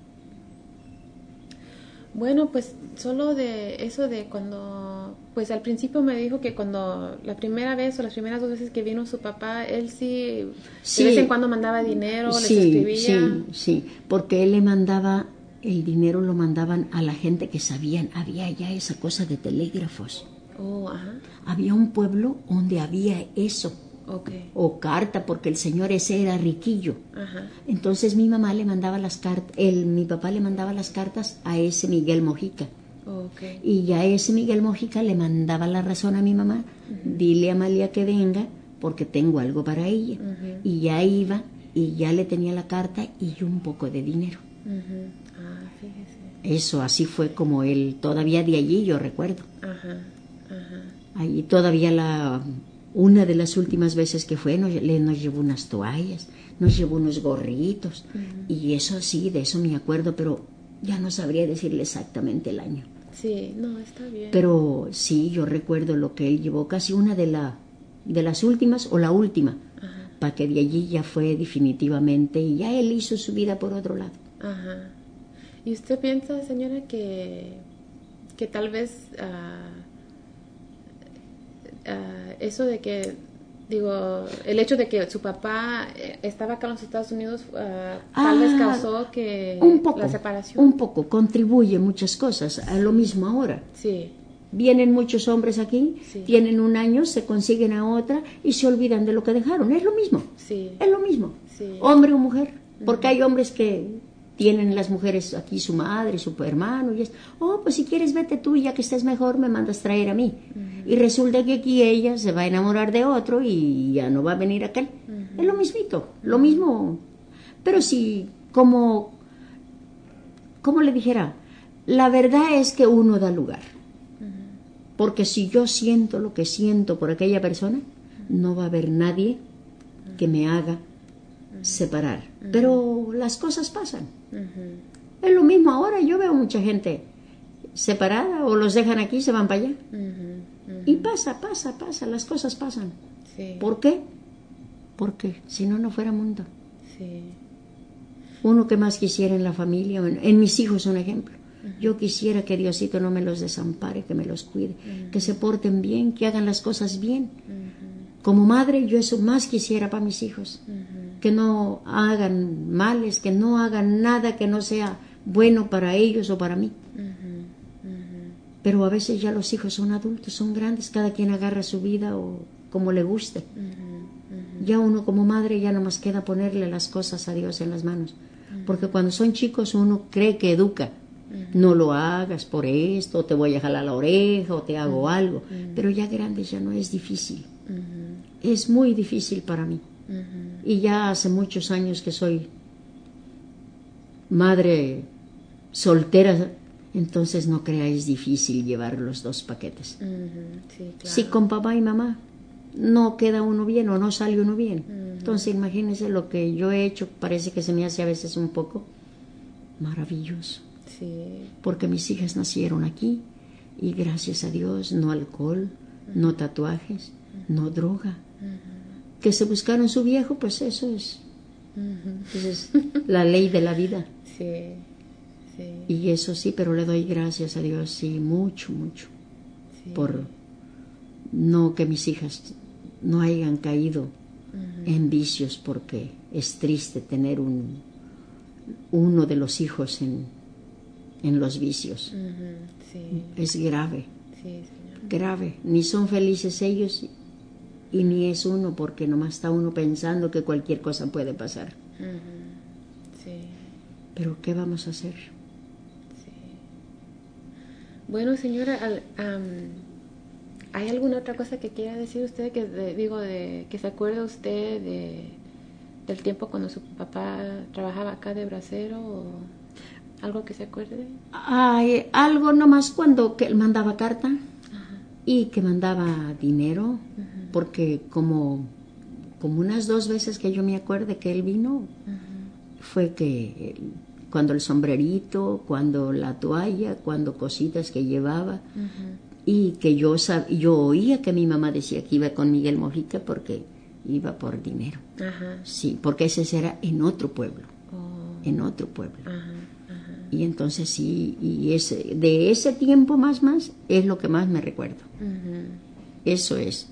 Bueno, pues solo de eso de cuando, pues al principio me dijo que cuando la primera vez o las primeras 2 veces que vino su papá, él sí, Sí. de vez en cuando mandaba dinero, les Sí, escribía. sí, porque él le mandaba, el dinero lo mandaban a la gente que sabían. Había ya esa cosa de telégrafos. Ajá. Había un pueblo donde había eso. Okay. O carta, porque el señor ese era riquillo. Ajá. Entonces mi mamá le mandaba las cartas, mi papá le mandaba las cartas a ese Miguel Mojica. Okay. Y ya ese Miguel Mojica le mandaba la razón a mi mamá, dile a Amalia que venga porque tengo algo para ella. Y ya iba y ya le tenía la carta y un poco de dinero. Fíjese. Eso, así fue como él, todavía de allí yo recuerdo. Ajá. Allí todavía una de las últimas veces que fue, nos llevó unas toallas, nos llevó unos gorritos, y eso sí, de eso me acuerdo, pero ya no sabría decirle exactamente el año. Sí, no, está bien. Pero sí, yo recuerdo lo que él llevó, casi una de las últimas, o la última, para que de allí ya fue definitivamente, y ya él hizo su vida por otro lado. Ajá. ¿Y usted piensa, señora, que tal vez eso de que, digo, el hecho de que su papá estaba acá en los Estados Unidos tal vez causó que un poco, la separación? Un poco, contribuye muchas cosas, a lo mismo ahora. Sí. Vienen muchos hombres aquí, Sí. tienen un año, se consiguen a otra y se olvidan de lo que dejaron. Es lo mismo, Sí. es lo mismo, Sí. hombre o mujer, porque hay hombres que tienen las mujeres aquí su madre, su hermano, y pues si quieres vete tú y ya que estés mejor me mandas traer a mí. Y resulta que aquí ella se va a enamorar de otro y ya no va a venir aquel. Es lo mismito, lo mismo. Pero sí, como le dijera, la verdad es que uno da lugar. Porque si yo siento lo que siento por aquella persona, no va a haber nadie que me haga separar. Pero las cosas pasan. Es lo mismo ahora, yo veo mucha gente separada o los dejan aquí y se van para allá. Y pasa, las cosas pasan. Sí. ¿Por qué? Porque si no, no fuera mundo. Sí. Uno que más quisiera en la familia, en mis hijos un ejemplo. Yo quisiera que Diosito no me los desampare, que me los cuide, que se porten bien, que hagan las cosas bien. Como madre, yo eso más quisiera para mis hijos. Que no hagan males, que no hagan nada que no sea bueno para ellos o para mí. Pero a veces ya los hijos son adultos, son grandes, cada quien agarra su vida o como le guste. Ya uno como madre ya nomás queda ponerle las cosas a Dios en las manos. Porque cuando son chicos uno cree que educa. No lo hagas por esto, te voy a jalar la oreja o te hago algo. Pero ya grandes ya no es difícil. Es muy difícil para mí. Y ya hace muchos años que soy madre soltera, entonces no creáis difícil llevar los dos paquetes. Sí, claro. Si con papá y mamá no queda uno bien o no sale uno bien. Entonces imagínense lo que yo he hecho, parece que se me hace a veces un poco maravilloso. Sí. Porque mis hijas nacieron aquí y gracias a Dios no alcohol, no tatuajes, no droga. Que se buscaron su viejo, pues eso es. Esa es la ley de la vida. Sí, sí. Y eso sí, pero le doy gracias a Dios, sí, mucho, mucho. Sí. Por no que mis hijas no hayan caído en vicios, porque es triste tener uno de los hijos en los vicios. Sí. Es grave, Sí, señor. grave. Ni son felices ellos y ni es uno, porque nomás está uno pensando que cualquier cosa puede pasar. Sí. Pero ¿qué vamos a hacer? Sí. Bueno, señora, ¿hay alguna otra cosa que quiera decir usted que se acuerde usted del tiempo cuando su papá trabajaba acá de bracero o algo que se acuerde? Hay algo nomás cuando que él mandaba carta y que mandaba dinero, porque como unas 2 veces que yo me acuerde que él vino, fue que cuando el sombrerito, cuando la toalla, cuando cositas que llevaba, y que yo oía que mi mamá decía que iba con Miguel Mojica porque iba por dinero. Sí, porque ese era en otro pueblo, en otro pueblo. Y entonces sí, y de ese tiempo más es lo que más me recuerdo. Eso es.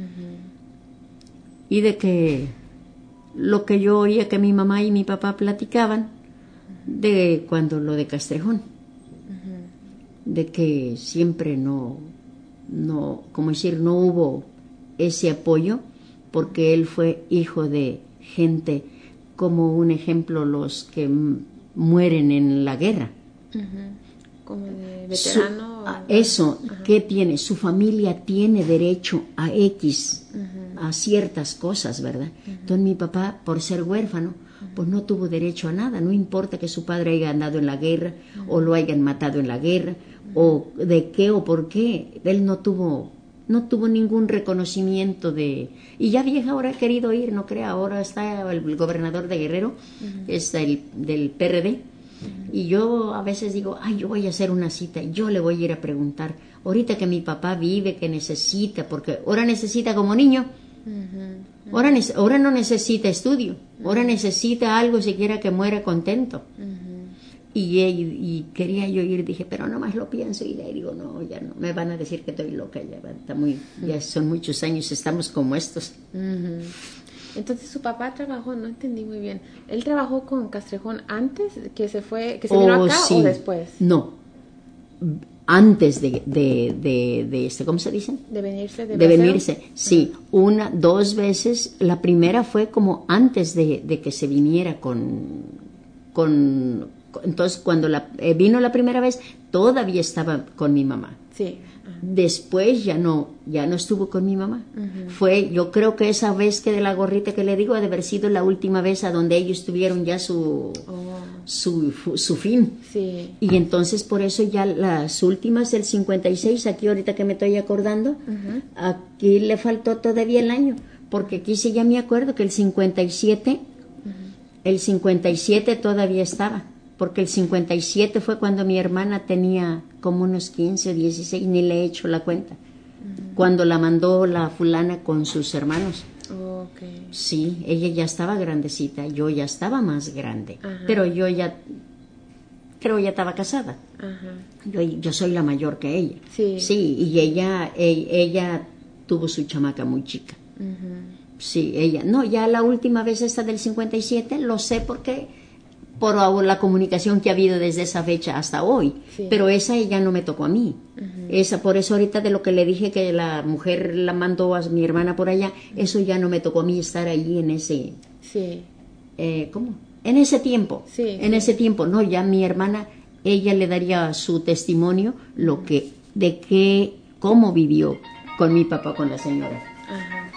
Y de que lo que yo oía que mi mamá y mi papá platicaban de cuando lo de Castrejón, de que siempre no, como decir, no hubo ese apoyo, porque él fue hijo de gente como un ejemplo los que mueren en la guerra. Como de veterano. Eso, ¿qué tiene? Su familia tiene derecho a X, a ciertas cosas, ¿verdad? Entonces mi papá, por ser huérfano, pues no tuvo derecho a nada. No importa que su padre haya andado en la guerra o lo hayan matado en la guerra o de qué o por qué. Él no tuvo ningún reconocimiento de... Y ya vieja ahora ha querido ir, no crea, ahora está el gobernador de Guerrero, es del PRD, y yo a veces digo, yo voy a hacer una cita, yo le voy a ir a preguntar, ahorita que mi papá vive, que necesita, porque ahora necesita como niño, ahora no necesita estudio, ahora necesita algo siquiera que muera contento. Y quería yo ir, dije, pero nomás lo pienso y le digo, no, ya no, me van a decir que estoy loca, ya son muchos años, estamos como estos. Entonces su papá trabajó, no entendí muy bien, ¿él trabajó con Castrejón antes que se vino acá sí. o después? No, antes de ¿cómo se dice? De venirse de venirse, sí, 1, 2 veces. La primera fue como antes de que se viniera entonces cuando vino la primera vez todavía estaba con mi mamá. Sí. Después ya no estuvo con mi mamá. Yo creo que esa vez que de la gorrita que le digo ha de haber sido la última vez a donde ellos tuvieron ya su fin. Sí. Y entonces por eso ya las últimas del 56, aquí ahorita que me estoy acordando, aquí le faltó todavía el año, porque aquí sí ya me acuerdo que el 57 todavía estaba, porque el 57 fue cuando mi hermana tenía como unos 15 o 16, ni le he hecho la cuenta, cuando la mandó la fulana con sus hermanos. Okay. Sí, ella ya estaba grandecita, yo ya estaba más grande, pero yo ya estaba casada. Yo soy la mayor que ella. Sí, y ella tuvo su chamaca muy chica. Sí, ella, no, ya la última vez esta del 57, lo sé porque por la comunicación que ha habido desde esa fecha hasta hoy. Sí. Pero esa ya no me tocó a mí. Esa, por eso ahorita de lo que le dije que la mujer la mandó a mi hermana por allá, eso ya no me tocó a mí estar allí en ese... Sí. ¿Cómo? En ese tiempo. Sí, en sí. ese tiempo. No, ya mi hermana, ella le daría su testimonio cómo vivió con mi papá, con la señora. Ajá.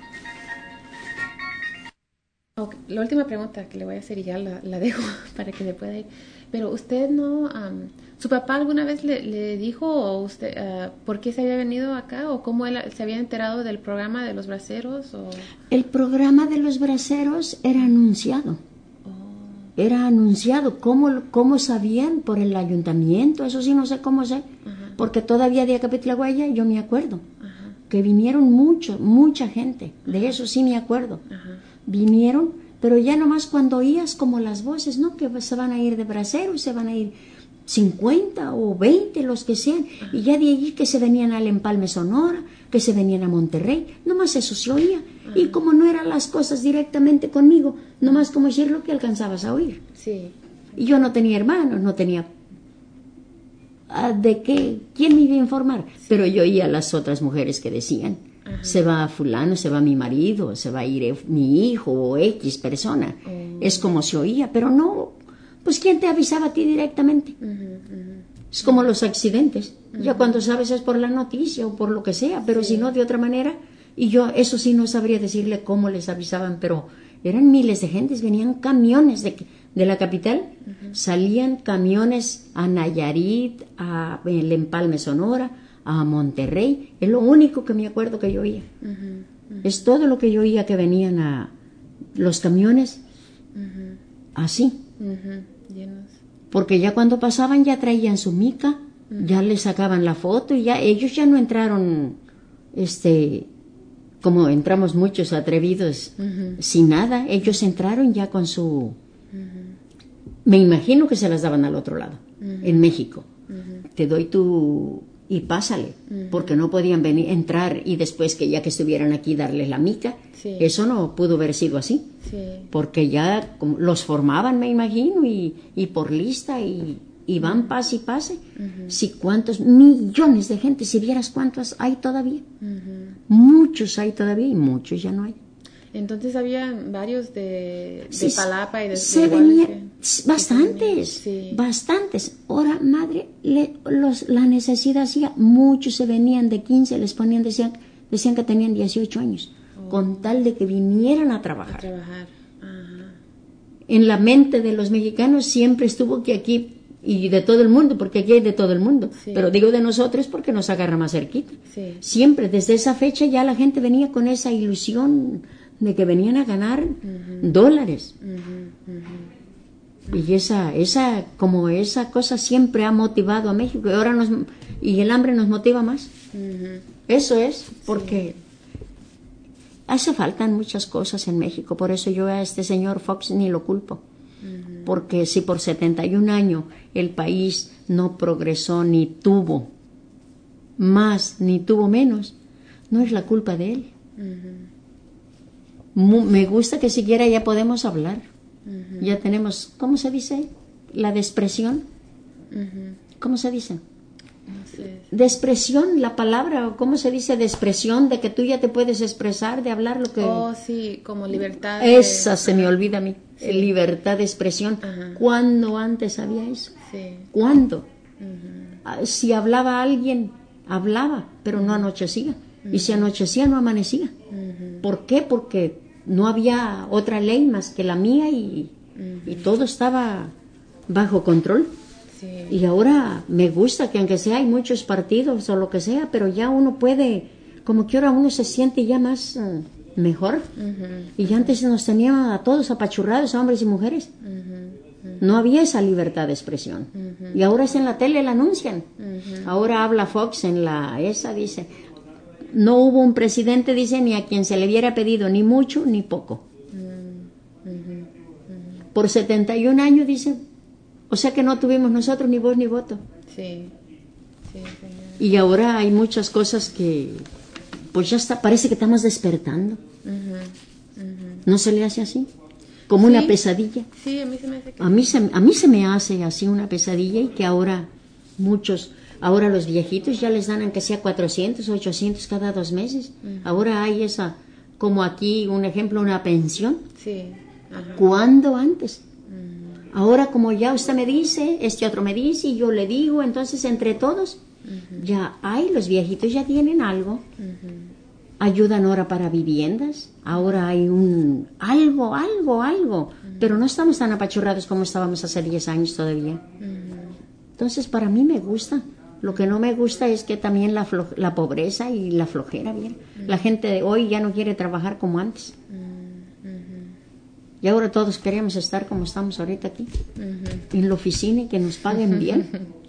Ok, la última pregunta que le voy a hacer y ya la dejo para que le pueda ir. Pero usted no, ¿su papá alguna vez le dijo o usted por qué se había venido acá o cómo él se había enterado del programa de los braceros? O... El programa de los braceros era anunciado. Era anunciado. ¿Cómo sabían? Por el ayuntamiento. Eso sí no sé cómo sé. Ajá. Porque todavía de Acapitlaguaya yo me acuerdo. Ajá. Que vinieron mucha gente. De eso sí me acuerdo. Ajá. Vinieron, pero ya nomás cuando oías como las voces, ¿no? Que se van a ir de braceros, se van a ir 50 o 20, los que sean. Ajá. Y ya de allí que se venían al Empalme Sonora, que se venían a Monterrey. Nomás eso se oía. Ajá. Y como no eran las cosas directamente conmigo, nomás como decir lo que alcanzabas a oír. Sí. Y yo no tenía hermanos, no tenía... ¿De qué? ¿Quién me iba a informar? Sí. Pero yo oía a las otras mujeres que decían, ajá, se va fulano, se va mi marido, se va a ir mi hijo o X persona. Es como se oía, pero no... Pues ¿quién te avisaba a ti directamente? Es como los accidentes. Ya cuando sabes es por la noticia o por lo que sea, pero si no, de otra manera... Y yo eso sí no sabría decirle cómo les avisaban, pero eran miles de gentes, venían camiones de la capital, salían camiones a Nayarit, a el Empalme Sonora, a Monterrey. Es lo único que me acuerdo que yo oía. Es todo lo que yo oía, que venían a los camiones así. Llenos. Porque ya cuando pasaban ya traían su mica, ya les sacaban la foto y ya ellos ya no entraron, como entramos muchos atrevidos sin nada. Ellos entraron ya con su... Me imagino que se las daban al otro lado, en México. Te doy tu... y pásale, porque no podían venir, entrar y después que ya que estuvieran aquí darles la mica. Sí. Eso no pudo haber sido así, sí, porque ya los formaban, me imagino, y por lista y van pase y pase. Si cuántos millones de gente, si vieras cuántos hay todavía, muchos hay todavía y muchos ya no hay. Entonces había varios de sí, Palapa y de... Se venían bastantes, bastantes. Ahora, madre, la necesidad hacía, muchos se venían de 15, les ponían, decían que tenían 18 años, con tal de que vinieran a trabajar. Ajá. En la mente de los mexicanos siempre estuvo que aquí, y de todo el mundo, porque aquí hay de todo el mundo, pero digo de nosotros porque nos agarra más cerquita. Siempre, desde esa fecha ya la gente venía con esa ilusión de que venían a ganar dólares. Y esa cosa siempre ha motivado a México, y ahora y el hambre nos motiva más. Eso es, porque hace faltan muchas cosas en México. Por eso yo a este señor Fox ni lo culpo, porque si por 71 años el país no progresó, ni tuvo más ni tuvo menos, no es la culpa de él. Me gusta que siquiera ya podemos hablar. Ya tenemos, ¿cómo se dice? La de expresión. ¿Cómo se dice? No sé. De expresión, la palabra, ¿cómo se dice? De expresión, de que tú ya te puedes expresar, de hablar lo que... Oh, sí, como libertad. Esa se me olvida a mí, libertad de expresión. ¿Cuándo antes había eso? Sí. ¿Cuándo? Si hablaba alguien, hablaba, pero no anochecía. Y si anochecía, no amanecía. ¿Por qué? Porque no había otra ley más que la mía y todo estaba bajo control. Sí. Y ahora me gusta que aunque sea hay muchos partidos o lo que sea, pero ya uno puede, como que ahora uno se siente ya más mejor. Y ya antes nos tenían a todos apachurrados, a hombres y mujeres. No había esa libertad de expresión. Y ahora es en la tele, la anuncian. Ahora habla Fox dice... No hubo un presidente, dice, ni a quien se le hubiera pedido ni mucho ni poco. Por 71 años, dice. O sea que no tuvimos nosotros ni voz ni voto. Sí. Y ahora hay muchas cosas que, pues ya está, parece que estamos despertando. ¿No se le hace así? como Sí. una pesadilla. Sí, a mí se me hace que... A mí se me hace así una pesadilla y que ahora ahora los viejitos ya les dan aunque sea 400, 800 cada 2 meses. Ahora hay esa, como aquí un ejemplo, una pensión. Sí. Ajá. ¿Cuándo antes? Ahora como ya usted me dice, este otro me dice y yo le digo, entonces entre todos ya hay, los viejitos ya tienen algo. Ayudan ahora para viviendas, ahora hay algo, pero no estamos tan apachurrados como estábamos hace 10 años todavía. Entonces para mí me gusta. Lo que no me gusta es que también la pobreza y la flojera, bien. La gente de hoy ya no quiere trabajar como antes. Y ahora todos queremos estar como estamos ahorita aquí, en la oficina y que nos paguen bien.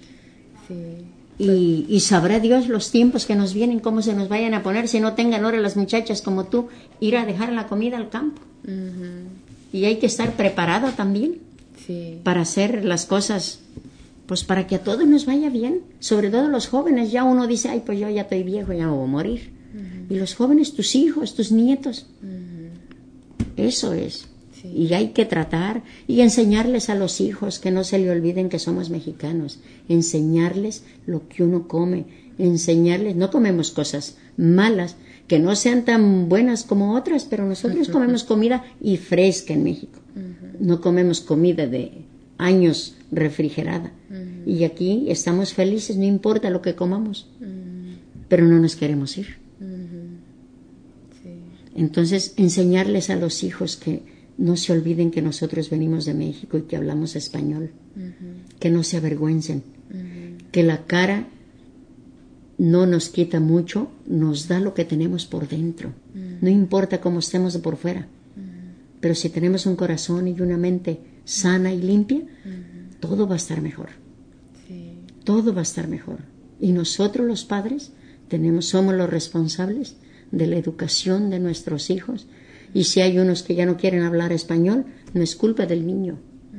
Sí. Y sabrá Dios los tiempos que nos vienen, cómo se nos vayan a poner, si no tengan ahora las muchachas como tú, ir a dejar la comida al campo. Y hay que estar preparado también Sí. para hacer las cosas, pues para que a todos nos vaya bien. Sobre todo los jóvenes, ya uno dice, ay, pues yo ya estoy viejo, ya me voy a morir. Y los jóvenes, tus hijos, tus nietos, eso es. Sí. Y hay que tratar y enseñarles a los hijos que no se le olviden que somos mexicanos, enseñarles lo que uno come, enseñarles, no comemos cosas malas, que no sean tan buenas como otras, pero nosotros comemos comida y fresca en México, no comemos comida de años refrigerada, y aquí estamos felices, no importa lo que comamos, pero no nos queremos ir. Sí. Entonces, enseñarles a los hijos que no se olviden que nosotros venimos de México y que hablamos español, que no se avergüencen, que la cara no nos quita mucho, nos da lo que tenemos por dentro. No importa cómo estemos de por fuera, pero si tenemos un corazón y una mente sana y limpia, todo va a estar mejor. Sí. Todo va a estar mejor. Y nosotros los padres somos los responsables de la educación de nuestros hijos. Y si hay unos que ya no quieren hablar español, no es culpa del niño.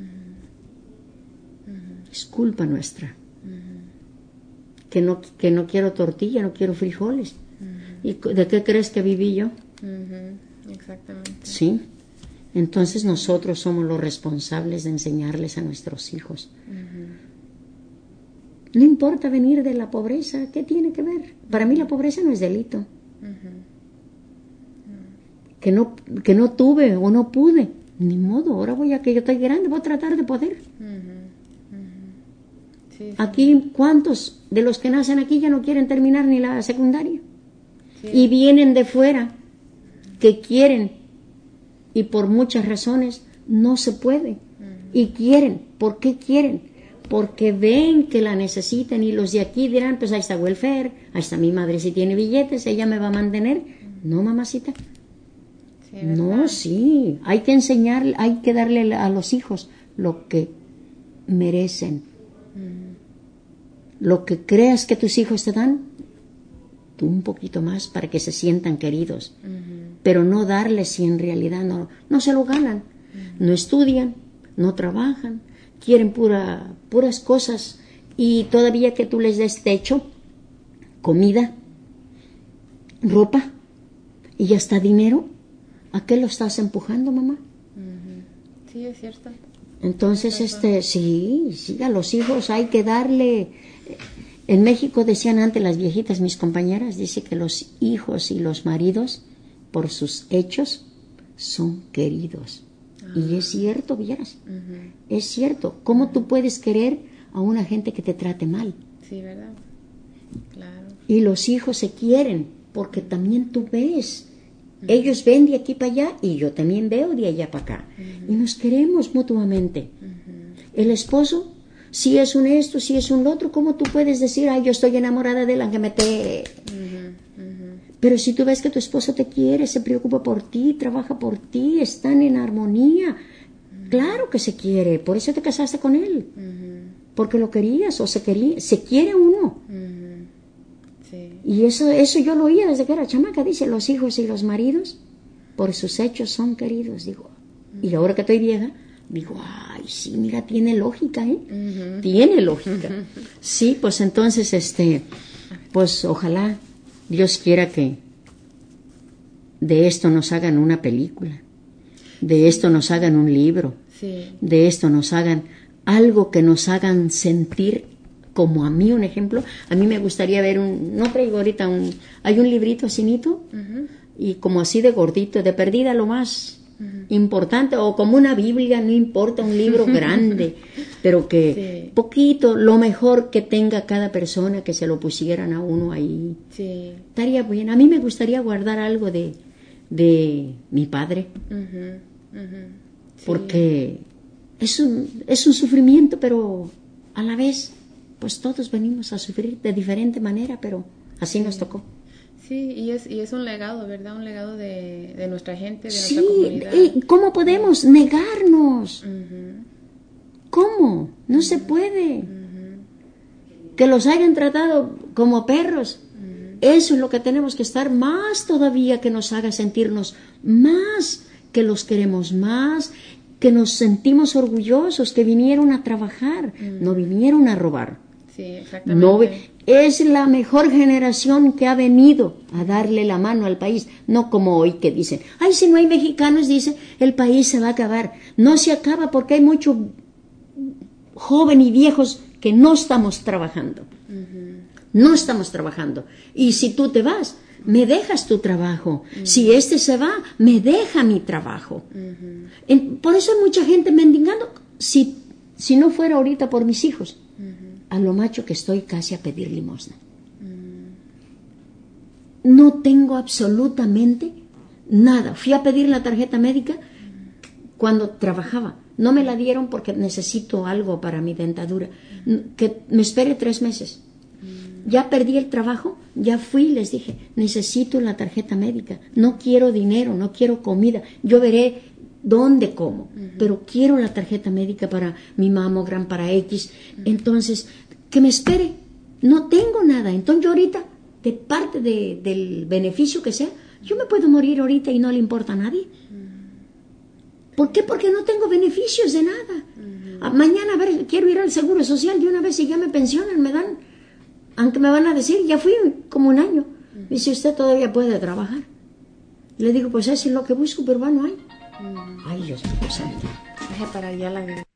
Es culpa nuestra. Que no quiero tortilla, no quiero frijoles. ¿Y de qué crees que viví yo? Exactamente. Sí. Entonces nosotros somos los responsables de enseñarles a nuestros hijos. No importa venir de la pobreza, ¿qué tiene que ver? Para mí la pobreza no es delito. Que no tuve o no pude, ni modo, ahora que yo estoy grande, voy a tratar de poder. Sí, sí. Aquí, ¿cuántos de los que nacen aquí ya no quieren terminar ni la secundaria? Sí. Y vienen de fuera, que quieren, y por muchas razones no se puede. Y quieren, ¿por qué quieren? Porque ven que la necesitan y los de aquí dirán, pues ahí está welfare, ahí está mi madre si tiene billetes, ella me va a mantener. No, mamacita. Sí, No, ¿verdad? sí, hay que enseñar, hay que darle a los hijos lo que merecen. Lo que creas que tus hijos te dan, tú un poquito más para que se sientan queridos. Pero no darles si en realidad no se lo ganan. No estudian, no trabajan, quieren puras cosas y todavía que tú les des techo, comida, ropa y hasta dinero. ¿A qué lo estás empujando, mamá? Sí, es cierto. Entonces, sí, a los hijos hay que darle. En México decían antes las viejitas, mis compañeras, dice que los hijos y los maridos, por sus hechos, son queridos. Y es cierto, vieras. Es cierto. ¿Cómo tú puedes querer a una gente que te trate mal? Sí, ¿verdad? Claro. Y los hijos se quieren, porque también tú ves. Ellos ven de aquí para allá y yo también veo de allá para acá. Y nos queremos mutuamente. El esposo, si es un esto, si es un lo otro, ¿cómo tú puedes decir, ay, yo estoy enamorada de él, aunque me te... Pero si tú ves que tu esposo te quiere, se preocupa por ti, trabaja por ti, están en armonía, claro que se quiere, por eso te casaste con él. Porque lo querías o se quiere uno. Sí. Y eso yo lo oía desde que era chamaca, dice, los hijos y los maridos por sus hechos son queridos, digo. Y ahora que estoy vieja, digo, ay, sí, mira, tiene lógica, ¿eh? Tiene lógica. Sí, pues entonces, pues ojalá Dios quiera que de esto nos hagan una película. de esto nos hagan un libro, Sí. de esto nos hagan algo que nos hagan sentir, como a mí un ejemplo. A mí me gustaría ver no traigo ahorita hay un librito asinito y como así de gordito, de perdida lo más importante, o como una Biblia, no importa, un libro grande, pero que poquito, lo mejor que tenga cada persona, que se lo pusieran a uno ahí. Sí. Estaría bien. A mí me gustaría guardar algo de mi padre, Sí. porque es un sufrimiento, pero a la vez, pues todos venimos a sufrir de diferente manera, pero así nos tocó. Sí, y es un legado, ¿verdad? Un legado de nuestra gente, de Sí, nuestra comunidad. ¿cómo podemos negarnos? ¿Cómo? No se puede. Que los hayan tratado como perros. Eso es lo que tenemos que estar más todavía, que nos haga sentirnos más, que los queremos más, que nos sentimos orgullosos, que vinieron a trabajar, no vinieron a robar. Sí, exactamente. Es la mejor generación que ha venido a darle la mano al país, no como hoy que dicen, ay, si no hay mexicanos, dice, el país se va a acabar. No se acaba porque hay mucho joven y viejos que no estamos trabajando. No estamos trabajando. Y si tú te vas, me dejas tu trabajo. Si este se va, me deja mi trabajo. Por eso hay mucha gente mendigando. Si no fuera ahorita por mis hijos, a lo macho que estoy casi a pedir limosna. No tengo absolutamente nada. Fui a pedir la tarjeta médica cuando trabajaba. No me la dieron porque necesito algo para mi dentadura. Que me espere 3 meses. Ya perdí el trabajo, ya fui y les dije, necesito la tarjeta médica, no quiero dinero, no quiero comida, yo veré dónde como, pero quiero la tarjeta médica para mi mammogram, para X, entonces, que me espere, no tengo nada, entonces yo ahorita, de parte del beneficio que sea, yo me puedo morir ahorita y no le importa a nadie. ¿Por qué? Porque no tengo beneficios de nada. Mañana, a ver, quiero ir al Seguro Social de una vez y ya me pensionan, me dan... Aunque me van a decir, ya fui como 1 año. Dice, usted todavía puede trabajar. Le digo, pues eso es lo que busco, pero no hay. Ay, Dios mío santo. Deja para allá la